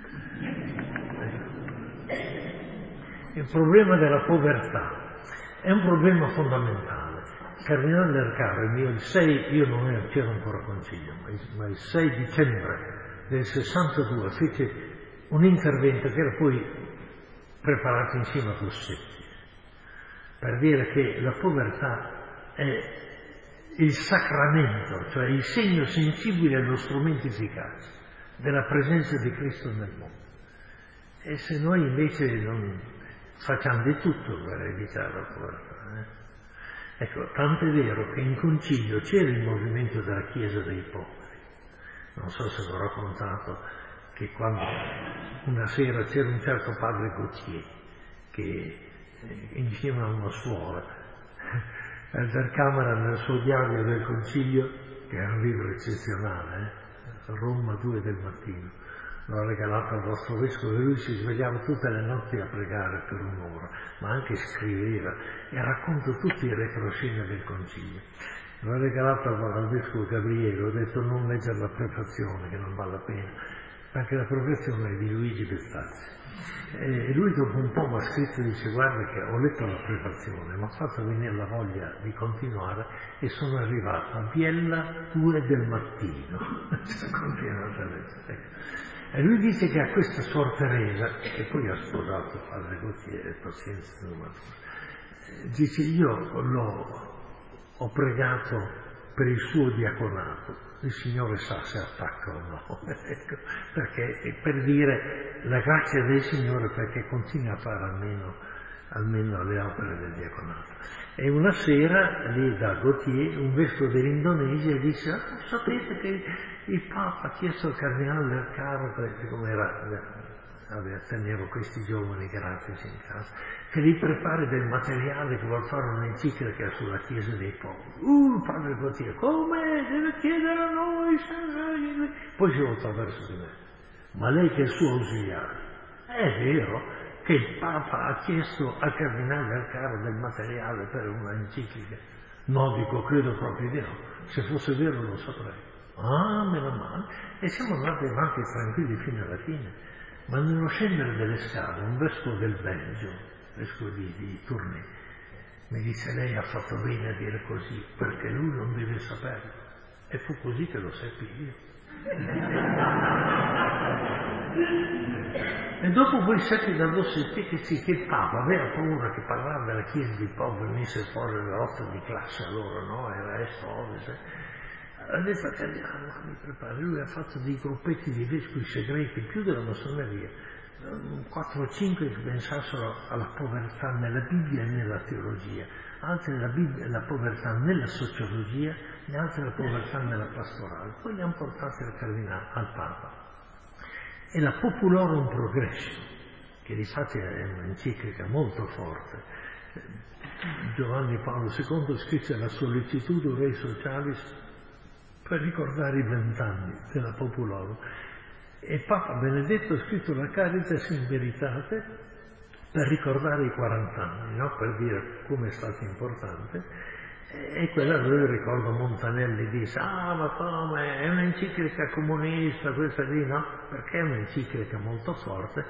Il problema della povertà è un problema fondamentale. Il Cardinale Lercaro, il 6, io non c'ero ancora concilio, ma il 6 dicembre del 62 fece un intervento che era poi preparato insieme a Dossetti, per dire che la povertà è il sacramento, cioè il segno sensibile e lo strumento efficace della presenza di Cristo nel mondo. E se noi invece non facciamo di tutto per evitare la povertà, ecco, tanto è vero che in concilio c'era il movimento della Chiesa dei poveri. Non so se l'ho raccontato, che quando una sera c'era un certo padre Gautier che insieme a una suora per camera nel suo diario del concilio, che era un libro eccezionale, Roma 2 del mattino, l'ho regalato al vostro vescovo, e lui si svegliava tutte le notti a pregare per un'ora, ma anche scriveva, e racconta tutti i retroscena del concilio. L'ho regalato al vescovo Gabriele, ho detto non leggere la prefazione, che non vale la pena, perché la prefazione è di Luigi Bestazzi. E lui dopo un po' mi ha scritto e dice: guarda che ho letto la prefazione, mi ha fatto venire la voglia di continuare e sono arrivato a Biella 2 del mattino. Continuato a leggere. E lui dice che a questa Suor Teresa, che poi ha sposato padre Gautier, pazienza, dice: io ho pregato per il suo diaconato, il Signore sa se attacca o no, ecco, perché per dire la grazia del Signore perché continua a fare almeno le opere del diaconato. E una sera lì da Gautier un vescovo dell'Indonesia disse: sapete che il Papa ha chiesto al cardinale del Caro, come tenevo questi giovani gratis in casa, che gli prepari del materiale che vuol fare un'enciclica sulla Chiesa dei poveri. Il padre Gautier: come? Deve chiedere a noi? Poi si voltò verso di me: ma lei che è il suo ausiliare, è vero che il Papa ha chiesto al cardinale del Caro del materiale per una enciclica? No, dico, credo proprio di no. Se fosse vero lo saprei. Ah, meno male. E siamo andati avanti tranquilli fino alla fine. Ma nello scendere delle scale, un vescovo del Belgio, vescovo di Tournai, mi disse: lei ha fatto bene a dire così, perché lui non deve saperlo. E fu così che lo seppi io. E dopo voi seppi da Dossetti che il Papa aveva paura che parlare della Chiesa dei poveri venisse fuori le lotte di classe allora, no? Era est-ovest. Ha detto al cardinale: mi prepari, lui ha fatto dei gruppetti di vescovi segreti, più della massoneria, 4 o 5 che pensassero alla povertà nella Bibbia e nella teologia, altri la povertà nella sociologia e altri la povertà nella pastorale. Poi li hanno portati al cardinale, al Papa. E la Populorum Progressio, che difatti è un'enciclica molto forte, Giovanni Paolo II scrisse la Sollecitudo Rei Socialis per ricordare i 20 anni della Populorum, e Papa Benedetto ha scritto la Caritas in Veritate per ricordare i 40 anni, no? Per dire come è stato importante. E quella dove ricordo Montanelli dice: ma come, è un'enciclica comunista questa lì, no? Perché è un'enciclica molto forte,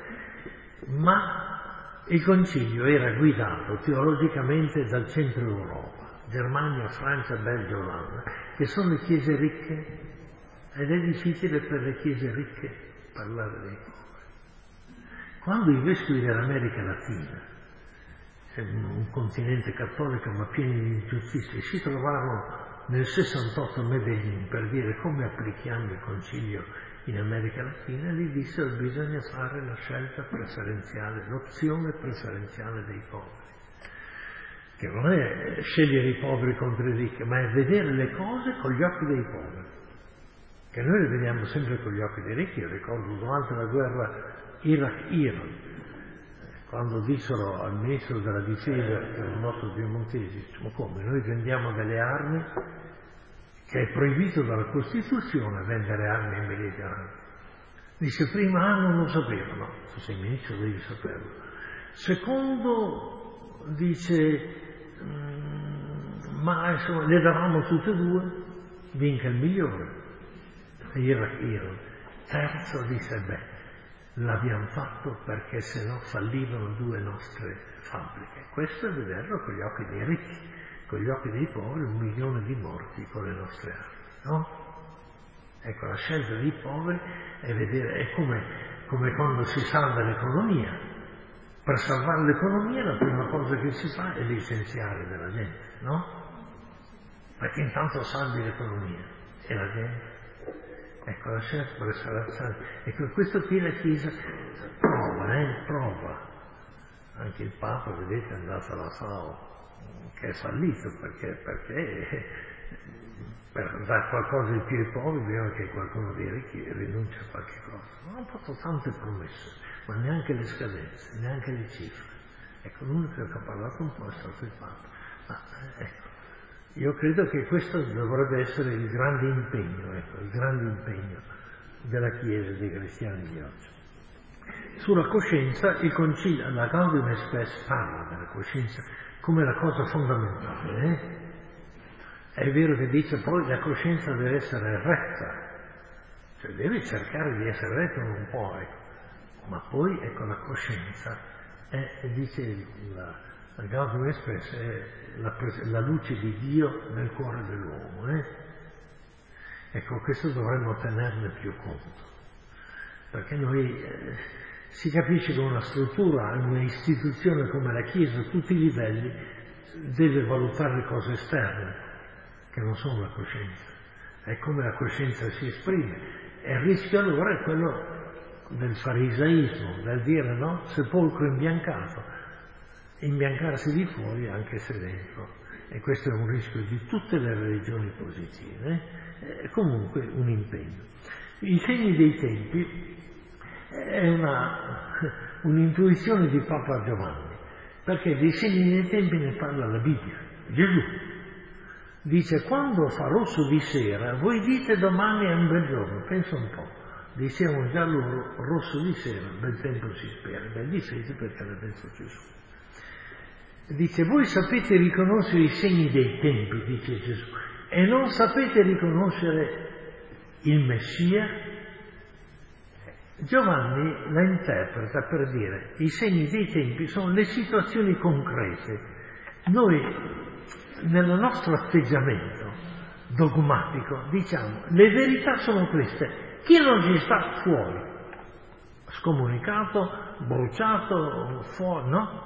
ma il concilio era guidato teologicamente dal centro Europa, Germania, Francia, Belgio, Olanda, che sono le chiese ricche, ed è difficile per le chiese ricche parlare dei poveri. Quando i vescovi dell'America Latina, un continente cattolico ma pieno di ingiustizie, si trovarono nel 68 a Medellin per dire come applichiamo il concilio in America Latina, gli dissero: bisogna fare la scelta preferenziale, l'opzione preferenziale dei poveri, che non è scegliere i poveri contro i ricchi, ma è vedere le cose con gli occhi dei poveri, che noi le vediamo sempre con gli occhi dei ricchi. Io ricordo durante la guerra Iraq-Iran, quando dissero al ministro della difesa, che era il nostro piemontese: ma come, noi vendiamo delle armi che è proibito dalla Costituzione vendere armi ai militari? Dice: prima non lo sapevano. Tu sei ministro, devi saperlo. Secondo, dice, ma insomma le davamo tutte e due, vinca il migliore. Iran. Terzo, dice: l'abbiamo fatto perché se no fallivano 2 nostre fabbriche. Questo è vederlo con gli occhi dei ricchi, con gli occhi dei poveri, 1 milione di morti con le nostre armi, no? Ecco, la scelta dei poveri è vedere, è come quando si salva l'economia. Per salvare l'economia la prima cosa che si fa è licenziare della gente, no? Perché intanto salvi l'economia e la gente. Ecco, la scelta per essere. Ecco, questo qui la Chiesa prova. Anche il Papa, vedete, è andato alla FAO, che è fallito, perché per dare qualcosa di più ai poveri bisogna che qualcuno dei ricchi rinuncia a qualche cosa. Non hanno fatto tante promesse, ma neanche le scadenze, neanche le cifre. Ecco, l'unico che ha parlato un po' è stato il Papa. Ma, ecco, io credo che questo dovrebbe essere il grande impegno, ecco, il grande impegno della Chiesa e dei cristiani di oggi. Sulla coscienza, il Concilio, la Gaudium et Spes parla della coscienza come la cosa fondamentale. È vero che dice poi la coscienza deve essere retta, cioè deve cercare di essere retta un po', ecco. Ma poi, ecco, la coscienza dice la Gaudium et Spes è la luce di Dio nel cuore dell'uomo. Ecco, questo dovremmo tenerne più conto, perché noi si capisce che una struttura, una istituzione come la Chiesa a tutti i livelli deve valutare le cose esterne, che non sono la coscienza. È come la coscienza si esprime. E il rischio allora è quello del farisaismo, del dire no, sepolcro imbiancato, imbiancarsi di fuori anche se dentro. E questo è un rischio di tutte le religioni positive. È comunque un impegno. I segni dei tempi è un'intuizione di Papa Giovanni, perché dei segni dei tempi ne parla la Bibbia. Gesù dice: quando fa rosso di sera, voi dite domani è un bel giorno. Pensa un po', dicevano già loro rosso di sera, bel tempo si spera, bel difeso perché l'ha detto Gesù. Dice: voi sapete riconoscere i segni dei tempi, dice Gesù, e non sapete riconoscere il Messia? Giovanni la interpreta per dire: i segni dei tempi sono le situazioni concrete. Noi, nel nostro atteggiamento dogmatico, diciamo: le verità sono queste. Chi non ci sta fuori, scomunicato, bruciato, fuori, no?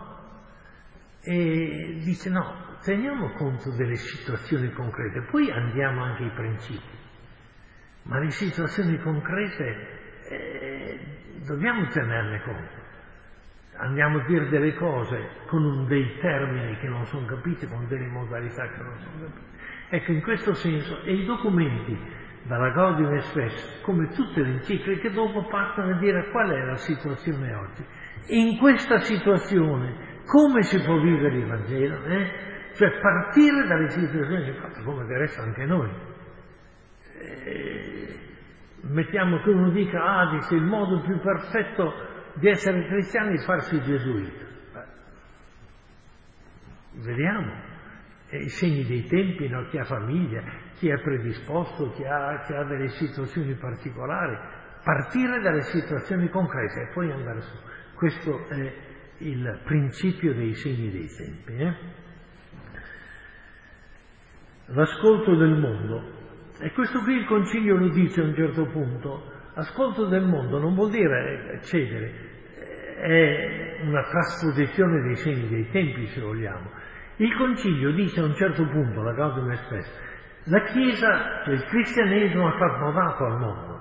E dice: no, teniamo conto delle situazioni concrete, poi andiamo anche ai principi, ma le situazioni concrete dobbiamo tenerne conto. Andiamo a dire delle cose con dei termini che non sono capiti, con delle modalità che non sono capite. Ecco, in questo senso, e i documenti dalla Gaudium et Spes, come tutte le encicliche, dopo partono a dire qual è la situazione oggi. In questa situazione come si può vivere il Vangelo? Cioè partire dalle situazioni, infatti come del resto anche noi. Mettiamo che uno dica: dice, il modo più perfetto di essere cristiani è farsi gesuita. Vediamo i segni dei tempi, no? Chi ha famiglia, chi è predisposto, chi ha delle situazioni particolari, partire dalle situazioni concrete e poi andare su. Questo è il principio dei segni dei tempi. L'ascolto del mondo. E questo qui il Concilio lo dice a un certo punto. Ascolto del mondo non vuol dire cedere, è una trasposizione dei segni dei tempi, se vogliamo. Il Concilio dice a un certo punto, la Gaudium et Spes, la Chiesa, cioè il cristianesimo, ha stato dato al mondo.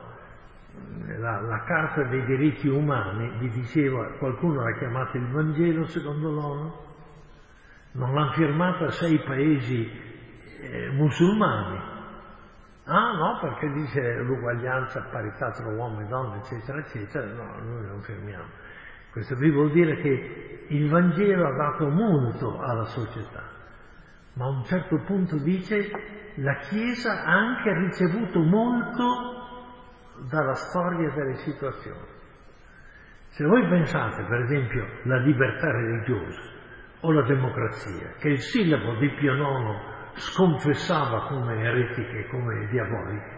La Carta dei diritti umani, vi diceva, qualcuno l'ha chiamata il Vangelo secondo l'ONU, non l'hanno firmata 6 paesi musulmani. No, perché dice l'uguaglianza, parità tra uomo e donna, eccetera, eccetera. No, noi non firmiamo. Questo qui vuol dire che il Vangelo ha dato molto alla società, ma a un certo punto dice la Chiesa ha anche ricevuto molto dalla storia delle situazioni. Se voi pensate, per esempio, la libertà religiosa o la democrazia, che il sillabo di Pio IX sconfessava come eretiche, come diaboliche,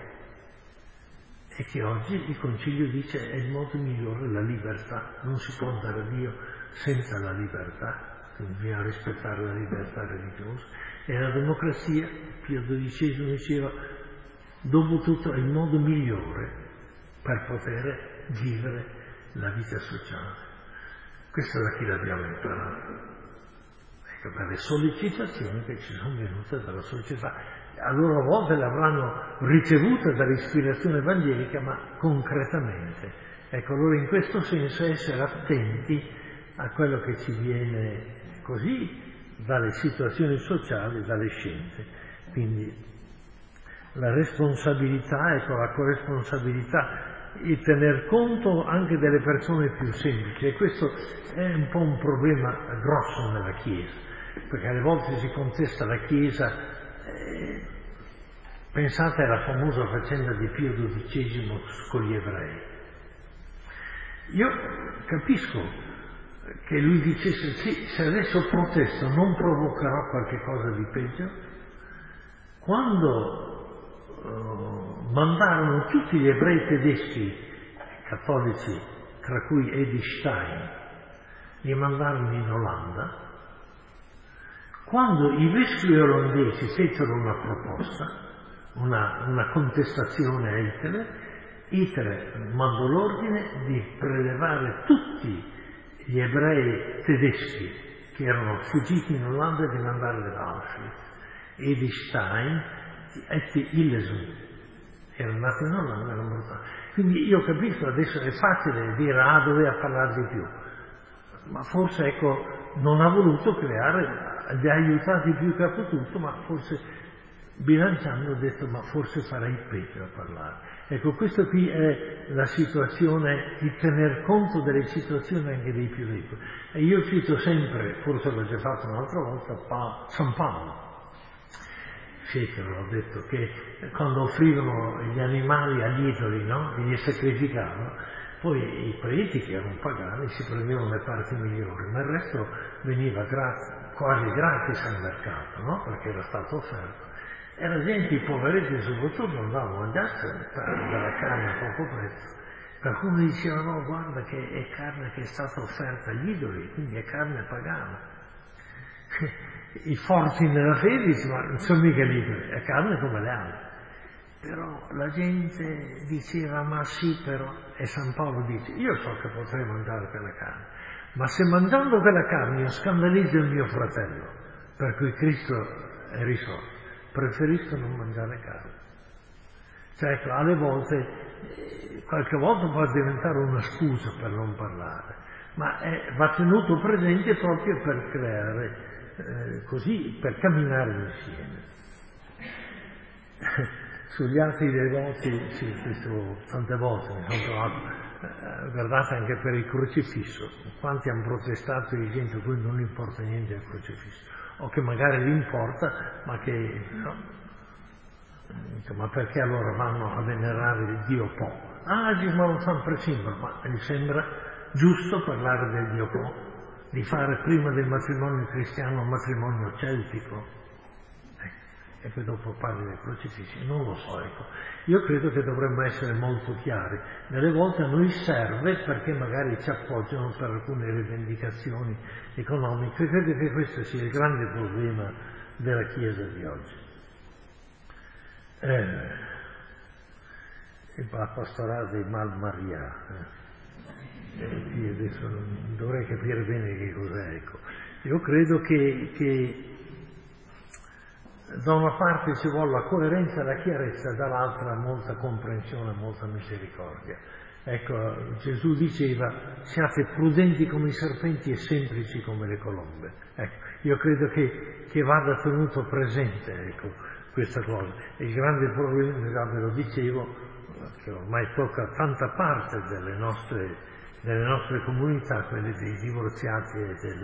e che oggi il Concilio dice è il modo migliore, la libertà. Non si può andare a Dio senza la libertà, bisogna rispettare la libertà religiosa. E la democrazia, Pio XII diceva, dopo tutto è il modo migliore per poter vivere la vita sociale. Questo da chi l'abbiamo imparato? Ecco, dalle sollecitazioni che ci sono venute dalla società. A loro volta l'avranno ricevuta dall'ispirazione evangelica, ma concretamente. Ecco, allora in questo senso essere attenti a quello che ci viene così dalle situazioni sociali, dalle scienze. Quindi la responsabilità, ecco, la corresponsabilità, il tener conto anche delle persone più semplici, e questo è un po' un problema grosso nella Chiesa, perché alle volte si contesta la Chiesa Pensate alla famosa faccenda di Pio XII con gli ebrei. Io capisco che lui dicesse sì, se adesso protesto non provocherò qualche cosa di peggio. Quando mandarono tutti gli ebrei tedeschi cattolici, tra cui Edi Stein, li mandarono in Olanda, quando i vescovi olandesi fecero una proposta, una contestazione a Hitler mandò l'ordine di prelevare tutti gli ebrei tedeschi che erano fuggiti in Olanda e di mandarli ad Auschwitz. Edi Stein e Hillesum erano nati in Olanda e erano mortati. Quindi io capisco, adesso è facile dire doveva parlare di più, ma forse ecco non ha voluto creare, li ha aiutati più che ha potuto, ma forse bilanciando ho detto ma forse farei peggio a parlare. Ecco, questo qui è la situazione di tener conto delle situazioni anche dei più deboli. E io cito sempre, forse l'ho già fatto un'altra volta, San Paolo. Fecero, ho detto che quando offrivano gli animali agli idoli, no? Li sacrificavano, poi i preti che erano pagani si prendevano le parti migliori, ma il resto veniva quasi gratis al mercato, no? Perché era stato offerto. E la gente, i poveretti soprattutto, andavano a mangiarsi della carne a poco prezzo. Qualcuno diceva no, guarda che è carne che è stata offerta agli idoli, quindi è carne pagana. I forti nella fede dicevano, ma non sono mica gli idoli, è carne come le altre. Però la gente diceva ma sì però, e San Paolo dice, io so che potrei mangiare quella carne, ma se mangiando quella carne io scandalizzo il mio fratello, per cui Cristo è risorto, preferisco non mangiare carne. Cioè, ecco, alle volte, qualche volta può diventare una scusa per non parlare, ma va tenuto presente proprio per creare, così, per camminare insieme. Sugli altri devoti, sì, questo tante volte mi sono trovato, guardate anche per il crocifisso, quanti hanno protestato di gente a cui non importa niente del crocifisso, o che magari gli importa, ma che no. Ma perché allora vanno a venerare il Dio Po? Sì, ma lo fanno per simbolo, ma mi sembra giusto parlare del Dio Po, di fare prima del matrimonio cristiano un matrimonio celtico. E poi dopo parli del crocifisso, non lo so, ecco. Io credo che dovremmo essere molto chiari. Delle volte a noi serve perché magari ci appoggiano per alcune rivendicazioni economiche. Credo che questo sia il grande problema della Chiesa di oggi. La pastorale dei Mal Maria. Io adesso non dovrei capire bene che cos'è, ecco. Io credo che da una parte ci vuole la coerenza e la chiarezza, dall'altra molta comprensione, molta misericordia. Ecco, Gesù diceva, siate prudenti come i serpenti e semplici come le colombe. Ecco, io credo che vada tenuto presente, ecco, questa cosa. Il grande problema, già ve lo dicevo, che ormai tocca tanta parte delle nostre comunità, quelle dei divorziati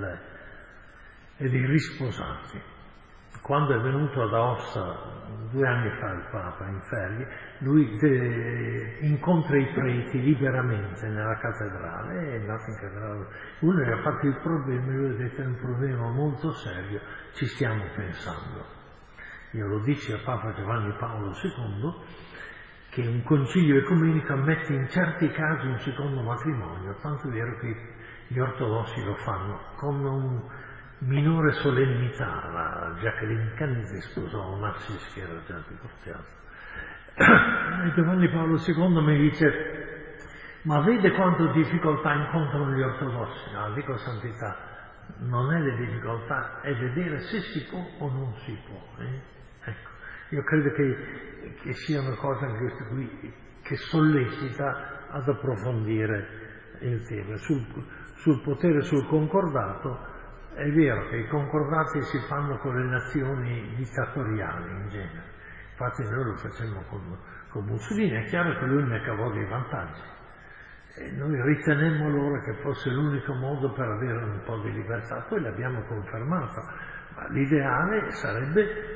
e dei risposati. Quando è venuto ad Aosta 2 anni fa il Papa in ferie, lui incontra i preti liberamente nella cattedrale, è andato in cattedrale, uno gli ha fatto il problema, lui ha detto è un problema molto serio, ci stiamo pensando. Io lo dissi a Papa Giovanni Paolo II, che un concilio ecumenico ammette in certi casi un secondo matrimonio, tanto è vero che gli ortodossi lo fanno con un minore solennità. La Jacqueline Kennedy sposò un Assis che era già divorziato. E Giovanni Paolo II mi dice, ma vede quante difficoltà incontrano gli ortodossi? No, dico santità, non è le difficoltà, è vedere se si può o non si può. Ecco, io credo che sia una cosa anche questa qui che sollecita ad approfondire il tema. Sul potere, sul concordato, è vero che i concordati si fanno con le nazioni dittatoriali in genere, infatti noi lo facciamo con Mussolini, è chiaro che lui ne cavò dei vantaggi e noi ritenemmo allora che fosse l'unico modo per avere un po' di libertà, poi l'abbiamo confermato, ma l'ideale sarebbe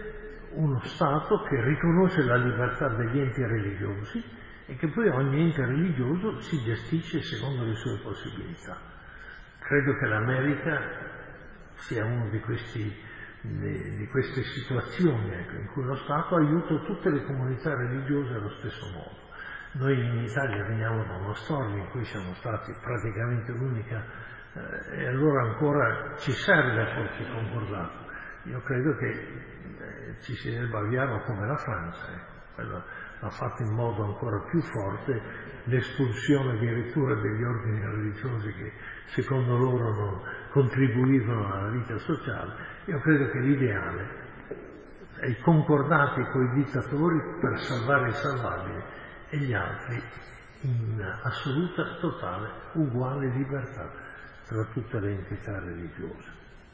uno Stato che riconosce la libertà degli enti religiosi e che poi ogni ente religioso si gestisce secondo le sue possibilità. Credo che l'America sia una di queste situazioni in cui lo Stato aiuta tutte le comunità religiose allo stesso modo. Noi in Italia veniamo da una storia in cui siamo stati praticamente l'unica, e allora ancora ci serve forse il concordato. Io credo che ci si debba avviare come la Francia, quella ha fatto in modo ancora più forte l'espulsione addirittura degli ordini religiosi che secondo loro non contribuivano alla vita sociale. Io credo che l'ideale è i concordati con i dittatori per salvare i salvabili e gli altri in assoluta, totale, uguale libertà tra tutte le entità religiose.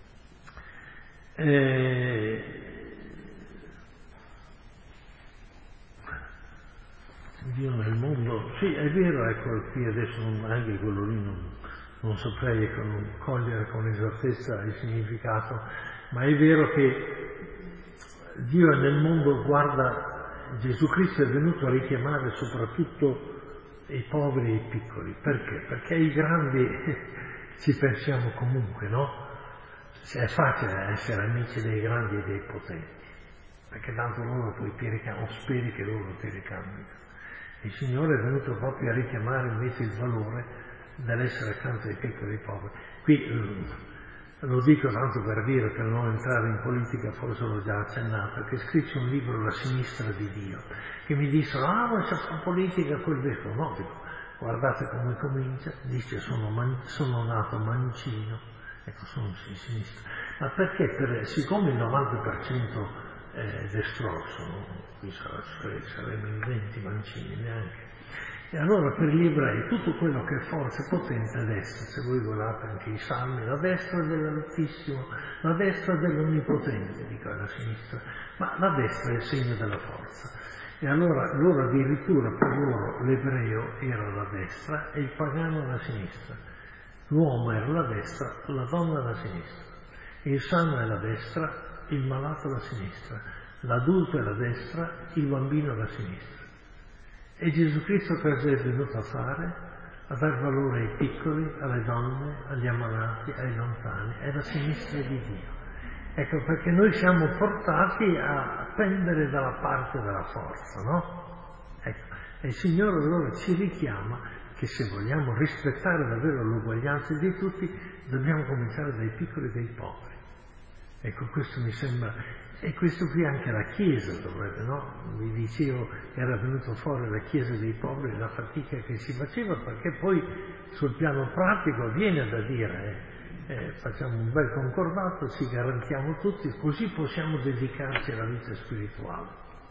Dio nel mondo, sì, è vero, ecco, qui adesso anche quello lì non saprei cogliere con esattezza il significato, ma è vero che Dio nel mondo guarda, Gesù Cristo è venuto a richiamare soprattutto i poveri e i piccoli. Perché? Perché i grandi ci pensiamo comunque, no? È facile essere amici dei grandi e dei potenti, perché tanto loro poi ti ricamano, speri che loro ti ricamino. Il Signore è venuto proprio a richiamare invece il valore dell'essere accanto ai piccoli e ai poveri. Qui lo dico tanto per dire, per non entrare in politica, forse l'ho già accennato, che scrissi un libro La sinistra di Dio, che mi dissero, ma c'è fa politica quel vescovo. No, dico, guardate come comincia, dice sono nato mancino, ecco, sono di sinistra. Ma perché? Siccome il 90% è destrosso, no? Qui saremo in 20 mancini neanche. E allora per gli ebrei tutto quello che è forza e potente è destra. Se voi guardate anche i salmi, la destra dell'Altissimo, la destra dell'Onnipotente, dico alla sinistra, ma la destra è il segno della forza. E allora loro addirittura per loro l'ebreo era la destra e il pagano la sinistra. L'uomo era la destra, la donna la sinistra. Il sano è la destra, il malato la sinistra. L'adulto è la destra, il bambino la sinistra. E Gesù Cristo cosa è venuto a fare? A dar valore ai piccoli, alle donne, agli ammalati, ai lontani, è la sinistra di Dio. Ecco, perché noi siamo portati a pendere dalla parte della forza, no? Ecco, e il Signore allora ci richiama che se vogliamo rispettare davvero l'uguaglianza di tutti, dobbiamo cominciare dai piccoli e dai poveri. Ecco, questo mi sembra, e questo qui anche la Chiesa dovrebbe, no? Vi dicevo, era venuto fuori la Chiesa dei poveri, la fatica che si faceva, perché poi sul piano pratico viene da dire, facciamo un bel concordato, ci garantiamo tutti, così possiamo dedicarci alla vita spirituale.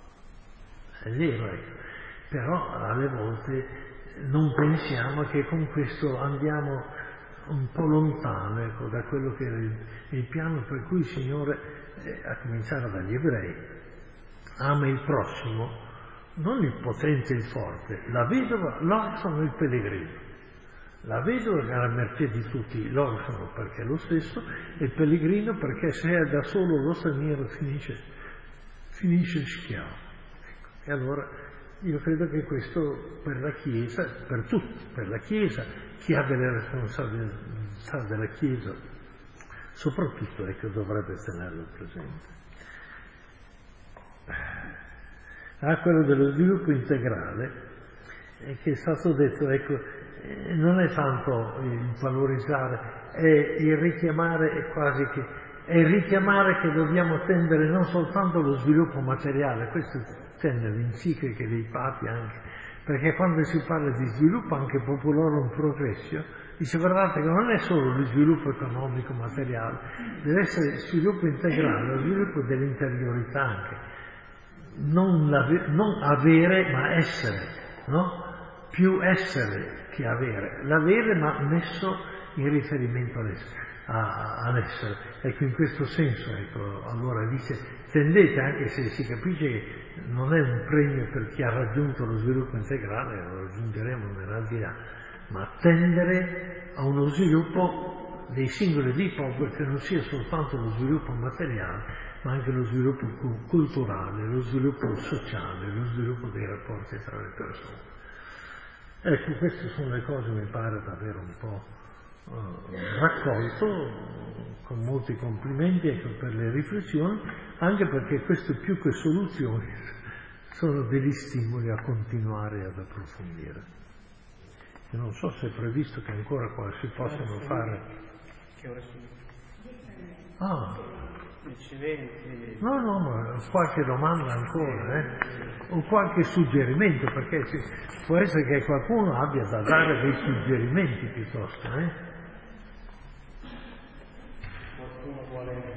È vero, ecco. Però alle volte non pensiamo che con questo andiamo un po' lontano, ecco, da quello che era il piano per cui il Signore, a cominciare dagli ebrei, ama il prossimo, non il potente e il forte, la vedova, l'orfano e il pellegrino. La vedova che è alla mercé di tutti, l'orfano perché è lo stesso, e il pellegrino perché se è da solo lo straniero finisce schiavo. Ecco. E allora io credo che questo per la Chiesa, per tutti, per la Chiesa, chi ha delle responsabilità della Chiesa, soprattutto, ecco, dovrebbe tenerlo presente. Quello dello sviluppo integrale, che è stato detto, ecco, non è tanto il valorizzare, è il richiamare, è quasi che è il richiamare che dobbiamo tendere non soltanto allo sviluppo materiale, questo tende l'enciclica dei papi anche, perché quando si parla di sviluppo anche popolorum progressio, dice guardate che non è solo lo sviluppo economico materiale, deve essere sviluppo integrale, lo sviluppo dell'interiorità anche, non avere ma essere, no? Più essere che avere, l'avere ma messo in riferimento all'essere. Ecco, in questo senso, ecco, allora dice, tendete, anche se si capisce che non è un premio per chi ha raggiunto lo sviluppo integrale, lo raggiungeremo nell'aldilà, ma tendere a uno sviluppo dei singoli dei popoli che non sia soltanto lo sviluppo materiale, ma anche lo sviluppo culturale, lo sviluppo sociale, lo sviluppo dei rapporti tra le persone. Ecco, queste sono le cose, mi pare, davvero un po' raccolto, con molti complimenti, ecco, per le riflessioni, anche perché queste più che soluzioni sono degli stimoli a continuare ad approfondire. Io non so se è previsto che ancora qua si possano fare. Che ore sono? No, ma qualche domanda ancora, o qualche suggerimento, perché può essere che qualcuno abbia da dare dei suggerimenti piuttosto, Qualcuno vuole...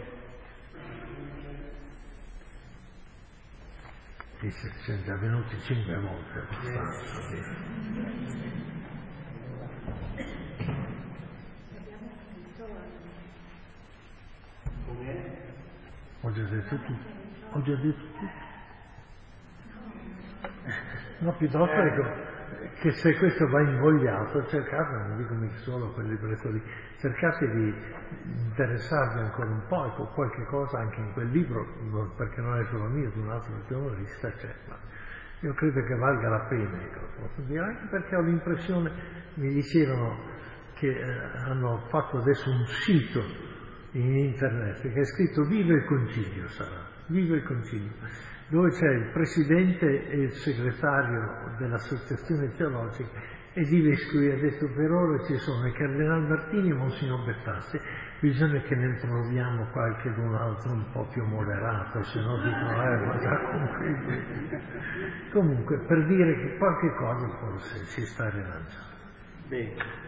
Sì, siamo già venuti 5 volte abbastanza. Ho già detto tutto. No, piuttosto che se questo va invogliato, cercate, non dico mica solo quel libretto lì, cercate di interessarvi ancora un po', ecco, qualche cosa anche in quel libro, perché non è solo mio, di un altro giornalista c'è, ma io credo che valga la pena, ecco, posso dire, anche perché ho l'impressione, mi dicevano che hanno fatto adesso un sito in internet che è scritto Viva il Concilio, Viva il Concilio, dove c'è il presidente e il segretario dell'associazione teologica ed i vescovi. Ha detto: per ora ci sono il Cardinale Martini e Monsignor Bettazzi, bisogna che ne troviamo qualche d'un altro un po' più moderato, se no dicono ma già comunque per dire che qualche cosa forse si sta rilanciando. Bene.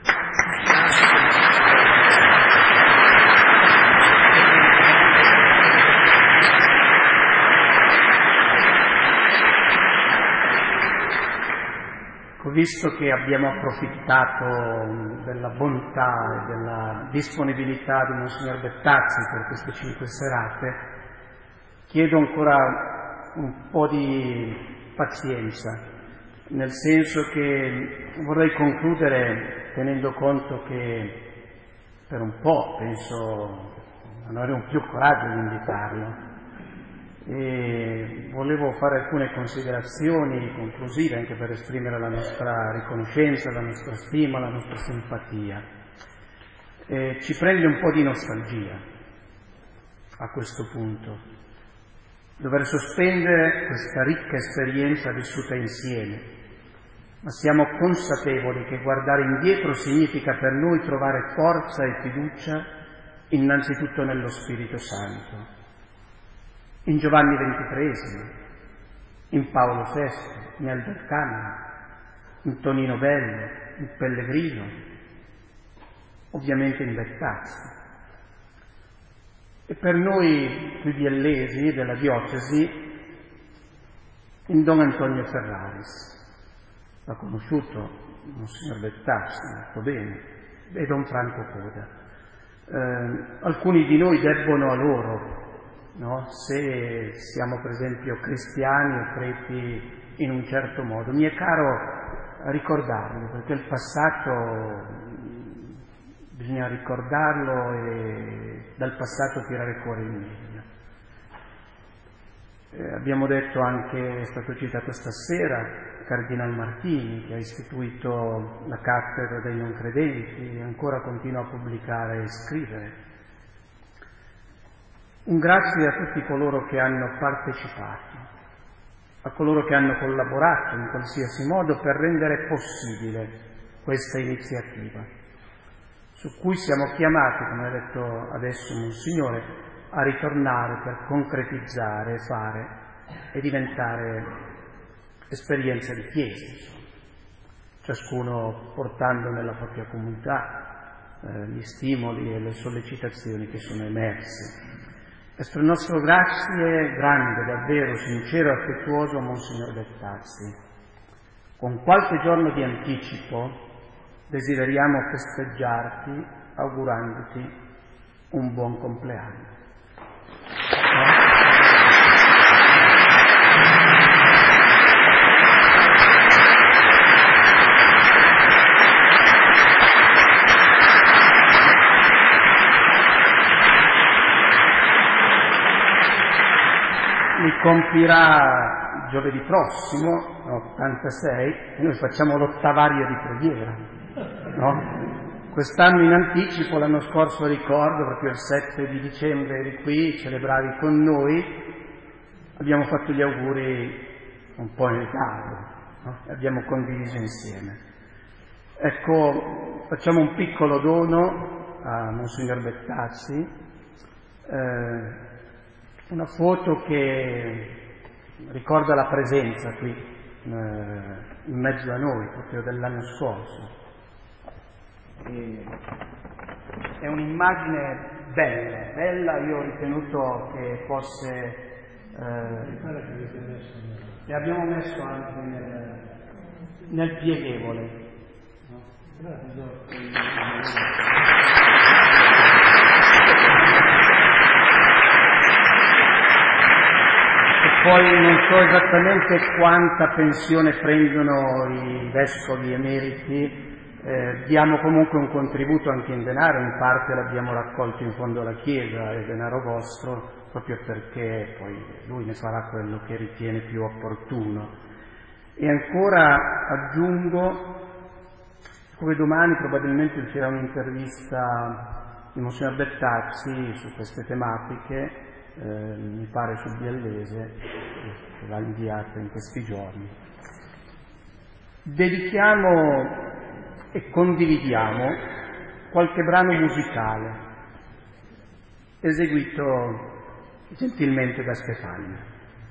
Visto che abbiamo approfittato della bontà e della disponibilità di Monsignor Bettazzi per queste 5 serate, chiedo ancora un po' di pazienza, nel senso che vorrei concludere tenendo conto che per un po', penso, non avremo più coraggio di invitarlo. E volevo fare alcune considerazioni conclusive anche per esprimere la nostra riconoscenza, la nostra stima, la nostra simpatia. Ci prende un po' di nostalgia a questo punto, dover sospendere questa ricca esperienza vissuta insieme, ma siamo consapevoli che guardare indietro significa per noi trovare forza e fiducia innanzitutto nello Spirito Santo. In Giovanni XXIII, in Paolo VI, in Albert Camus, in Tonino Bello, in Pellegrino, ovviamente in Bettazzi. E per noi qui biellesi della diocesi, in Don Antonio Ferraris, l'ha conosciuto Monsignor Bettazzi molto bene, e Don Franco Coda. Alcuni di noi debbono a loro, no? Se siamo per esempio cristiani o preti in un certo modo. Mi è caro ricordarlo, perché il passato bisogna ricordarlo e dal passato tirare fuori il meglio. Abbiamo detto anche, è stato citato stasera, Cardinal Martini, che ha istituito la cattedra dei non credenti e ancora continua a pubblicare e scrivere. Un grazie a tutti coloro che hanno partecipato, a coloro che hanno collaborato in qualsiasi modo per rendere possibile questa iniziativa, su cui siamo chiamati, come ha detto adesso Monsignore, a ritornare per concretizzare, fare e diventare esperienza di Chiesa, ciascuno portando nella propria comunità gli stimoli e le sollecitazioni che sono emerse. Il nostro grazie grande, davvero sincero e affettuoso a Monsignor Bettazzi. Con qualche giorno di anticipo desideriamo festeggiarti augurandoti un buon compleanno. compirà giovedì prossimo, 86, e noi facciamo l'ottavario di preghiera, no? Quest'anno in anticipo, l'anno scorso ricordo, proprio il 7 di dicembre eri qui, celebravi con noi, abbiamo fatto gli auguri un po' in ritardo, no? E abbiamo condiviso insieme. Ecco, facciamo un piccolo dono a Monsignor Bettazzi, una foto che ricorda la presenza qui in mezzo a noi, proprio dell'anno scorso. È un'immagine bella, io ho ritenuto che fosse... le abbiamo messo anche nel pieghevole. E poi non so esattamente quanta pensione prendono i vescovi emeriti, diamo comunque un contributo anche in denaro, in parte l'abbiamo raccolto in fondo alla Chiesa, è denaro vostro, proprio perché poi lui ne farà quello che ritiene più opportuno. E ancora aggiungo, come domani probabilmente uscirà un'intervista di Monsignor Bettazzi su queste tematiche, mi pare su Biellese, che va inviata in questi giorni. Dedichiamo e condividiamo qualche brano musicale eseguito gentilmente da Stefania.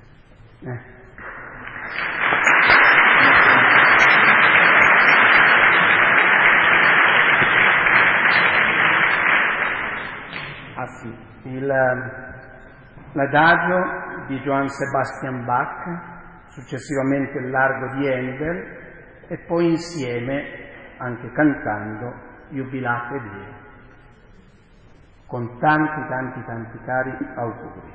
L'adagio di Johann Sebastian Bach, successivamente il largo di Handel, e poi insieme, anche cantando, Jubilate Dei, con tanti cari auguri.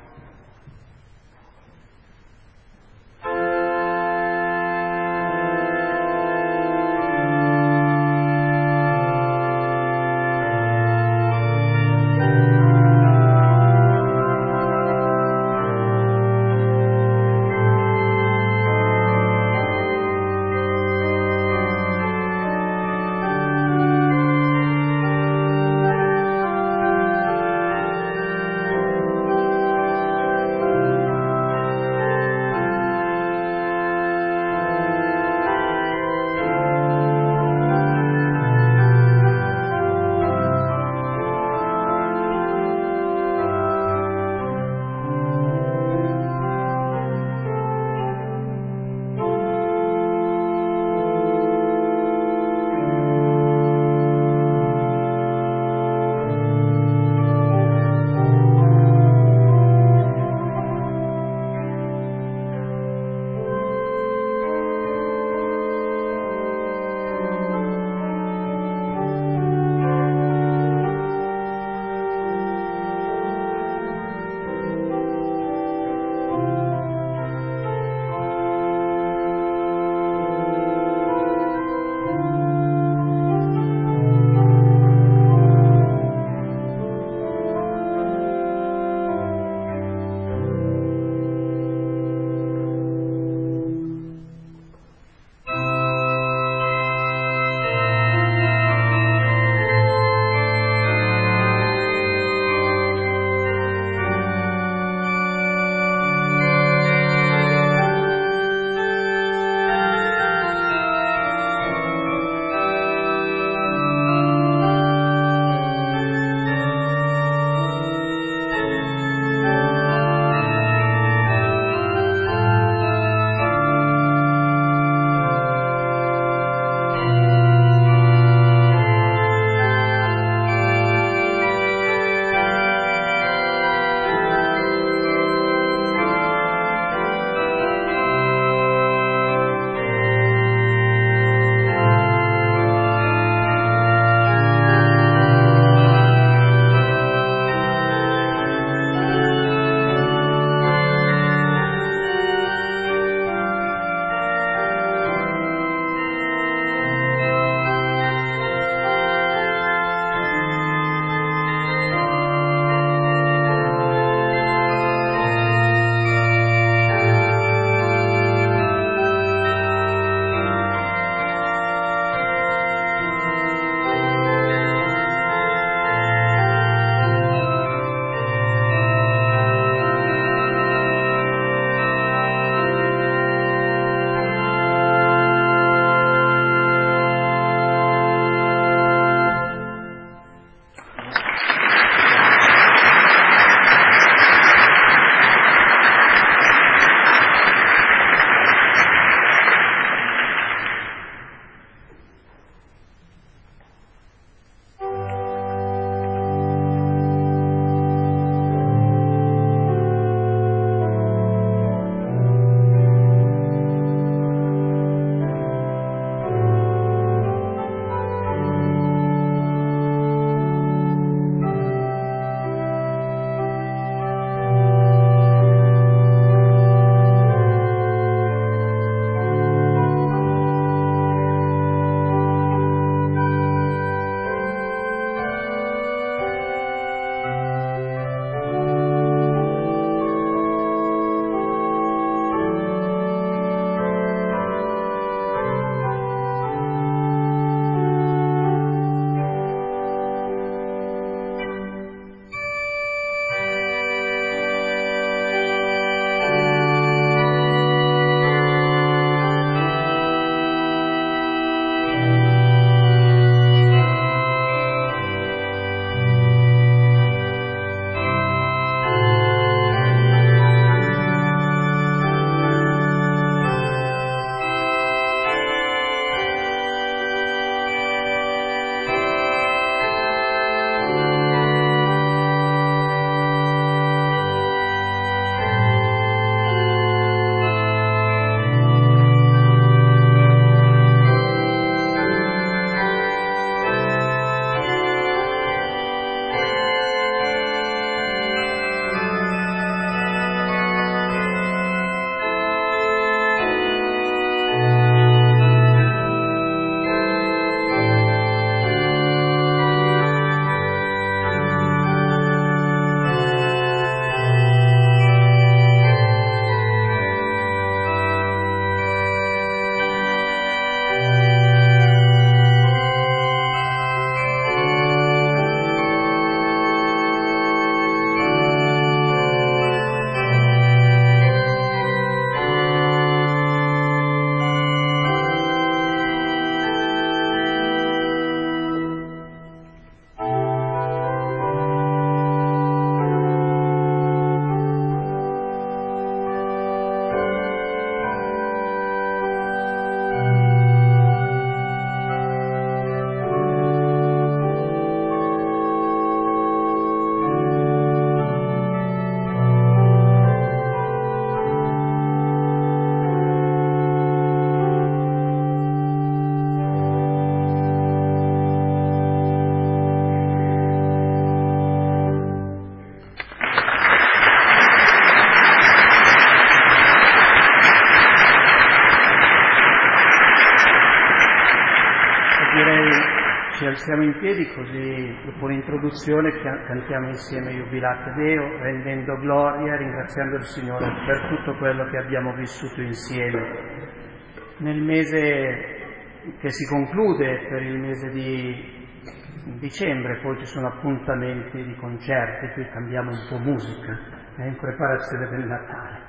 Ci alziamo in piedi così dopo l'introduzione cantiamo insieme Iubilate Deo, rendendo gloria e ringraziando il Signore per tutto quello che abbiamo vissuto insieme. Nel mese che si conclude, per il mese di dicembre, poi ci sono appuntamenti di concerti, qui cambiamo un po' musica, in preparazione del Natale.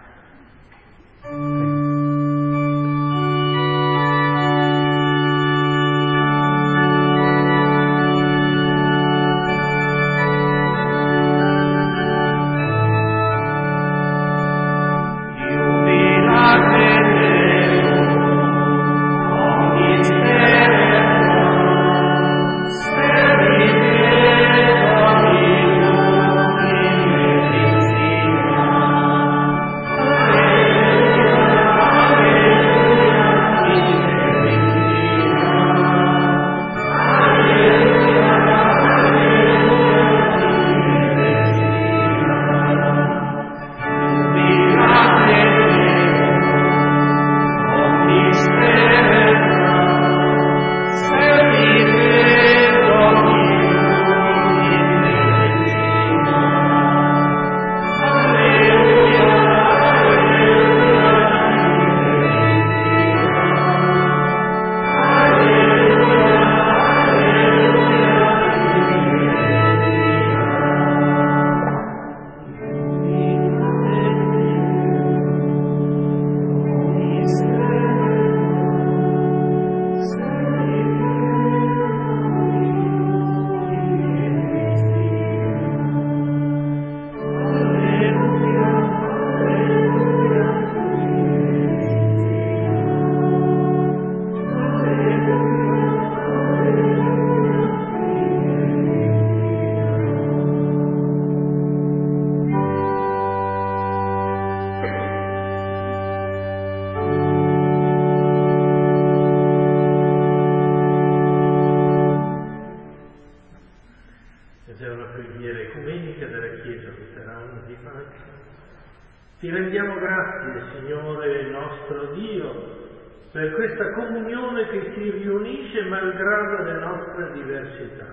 Ti rendiamo grazie, Signore nostro Dio, per questa comunione che ci riunisce malgrado le nostre diversità.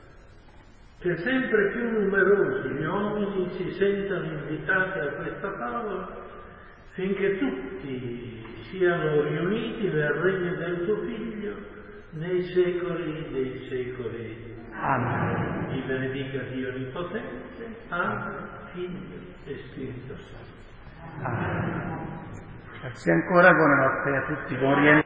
Che sempre più numerosi gli uomini si sentano invitati a questa tavola, finché tutti siano riuniti nel regno del tuo Figlio nei secoli dei secoli. Amen. Vi benedica Dio Onnipotente, Padre, Figlio e Spirito Santo. Amen. Grazie ancora, buonanotte a tutti. Buon rientro.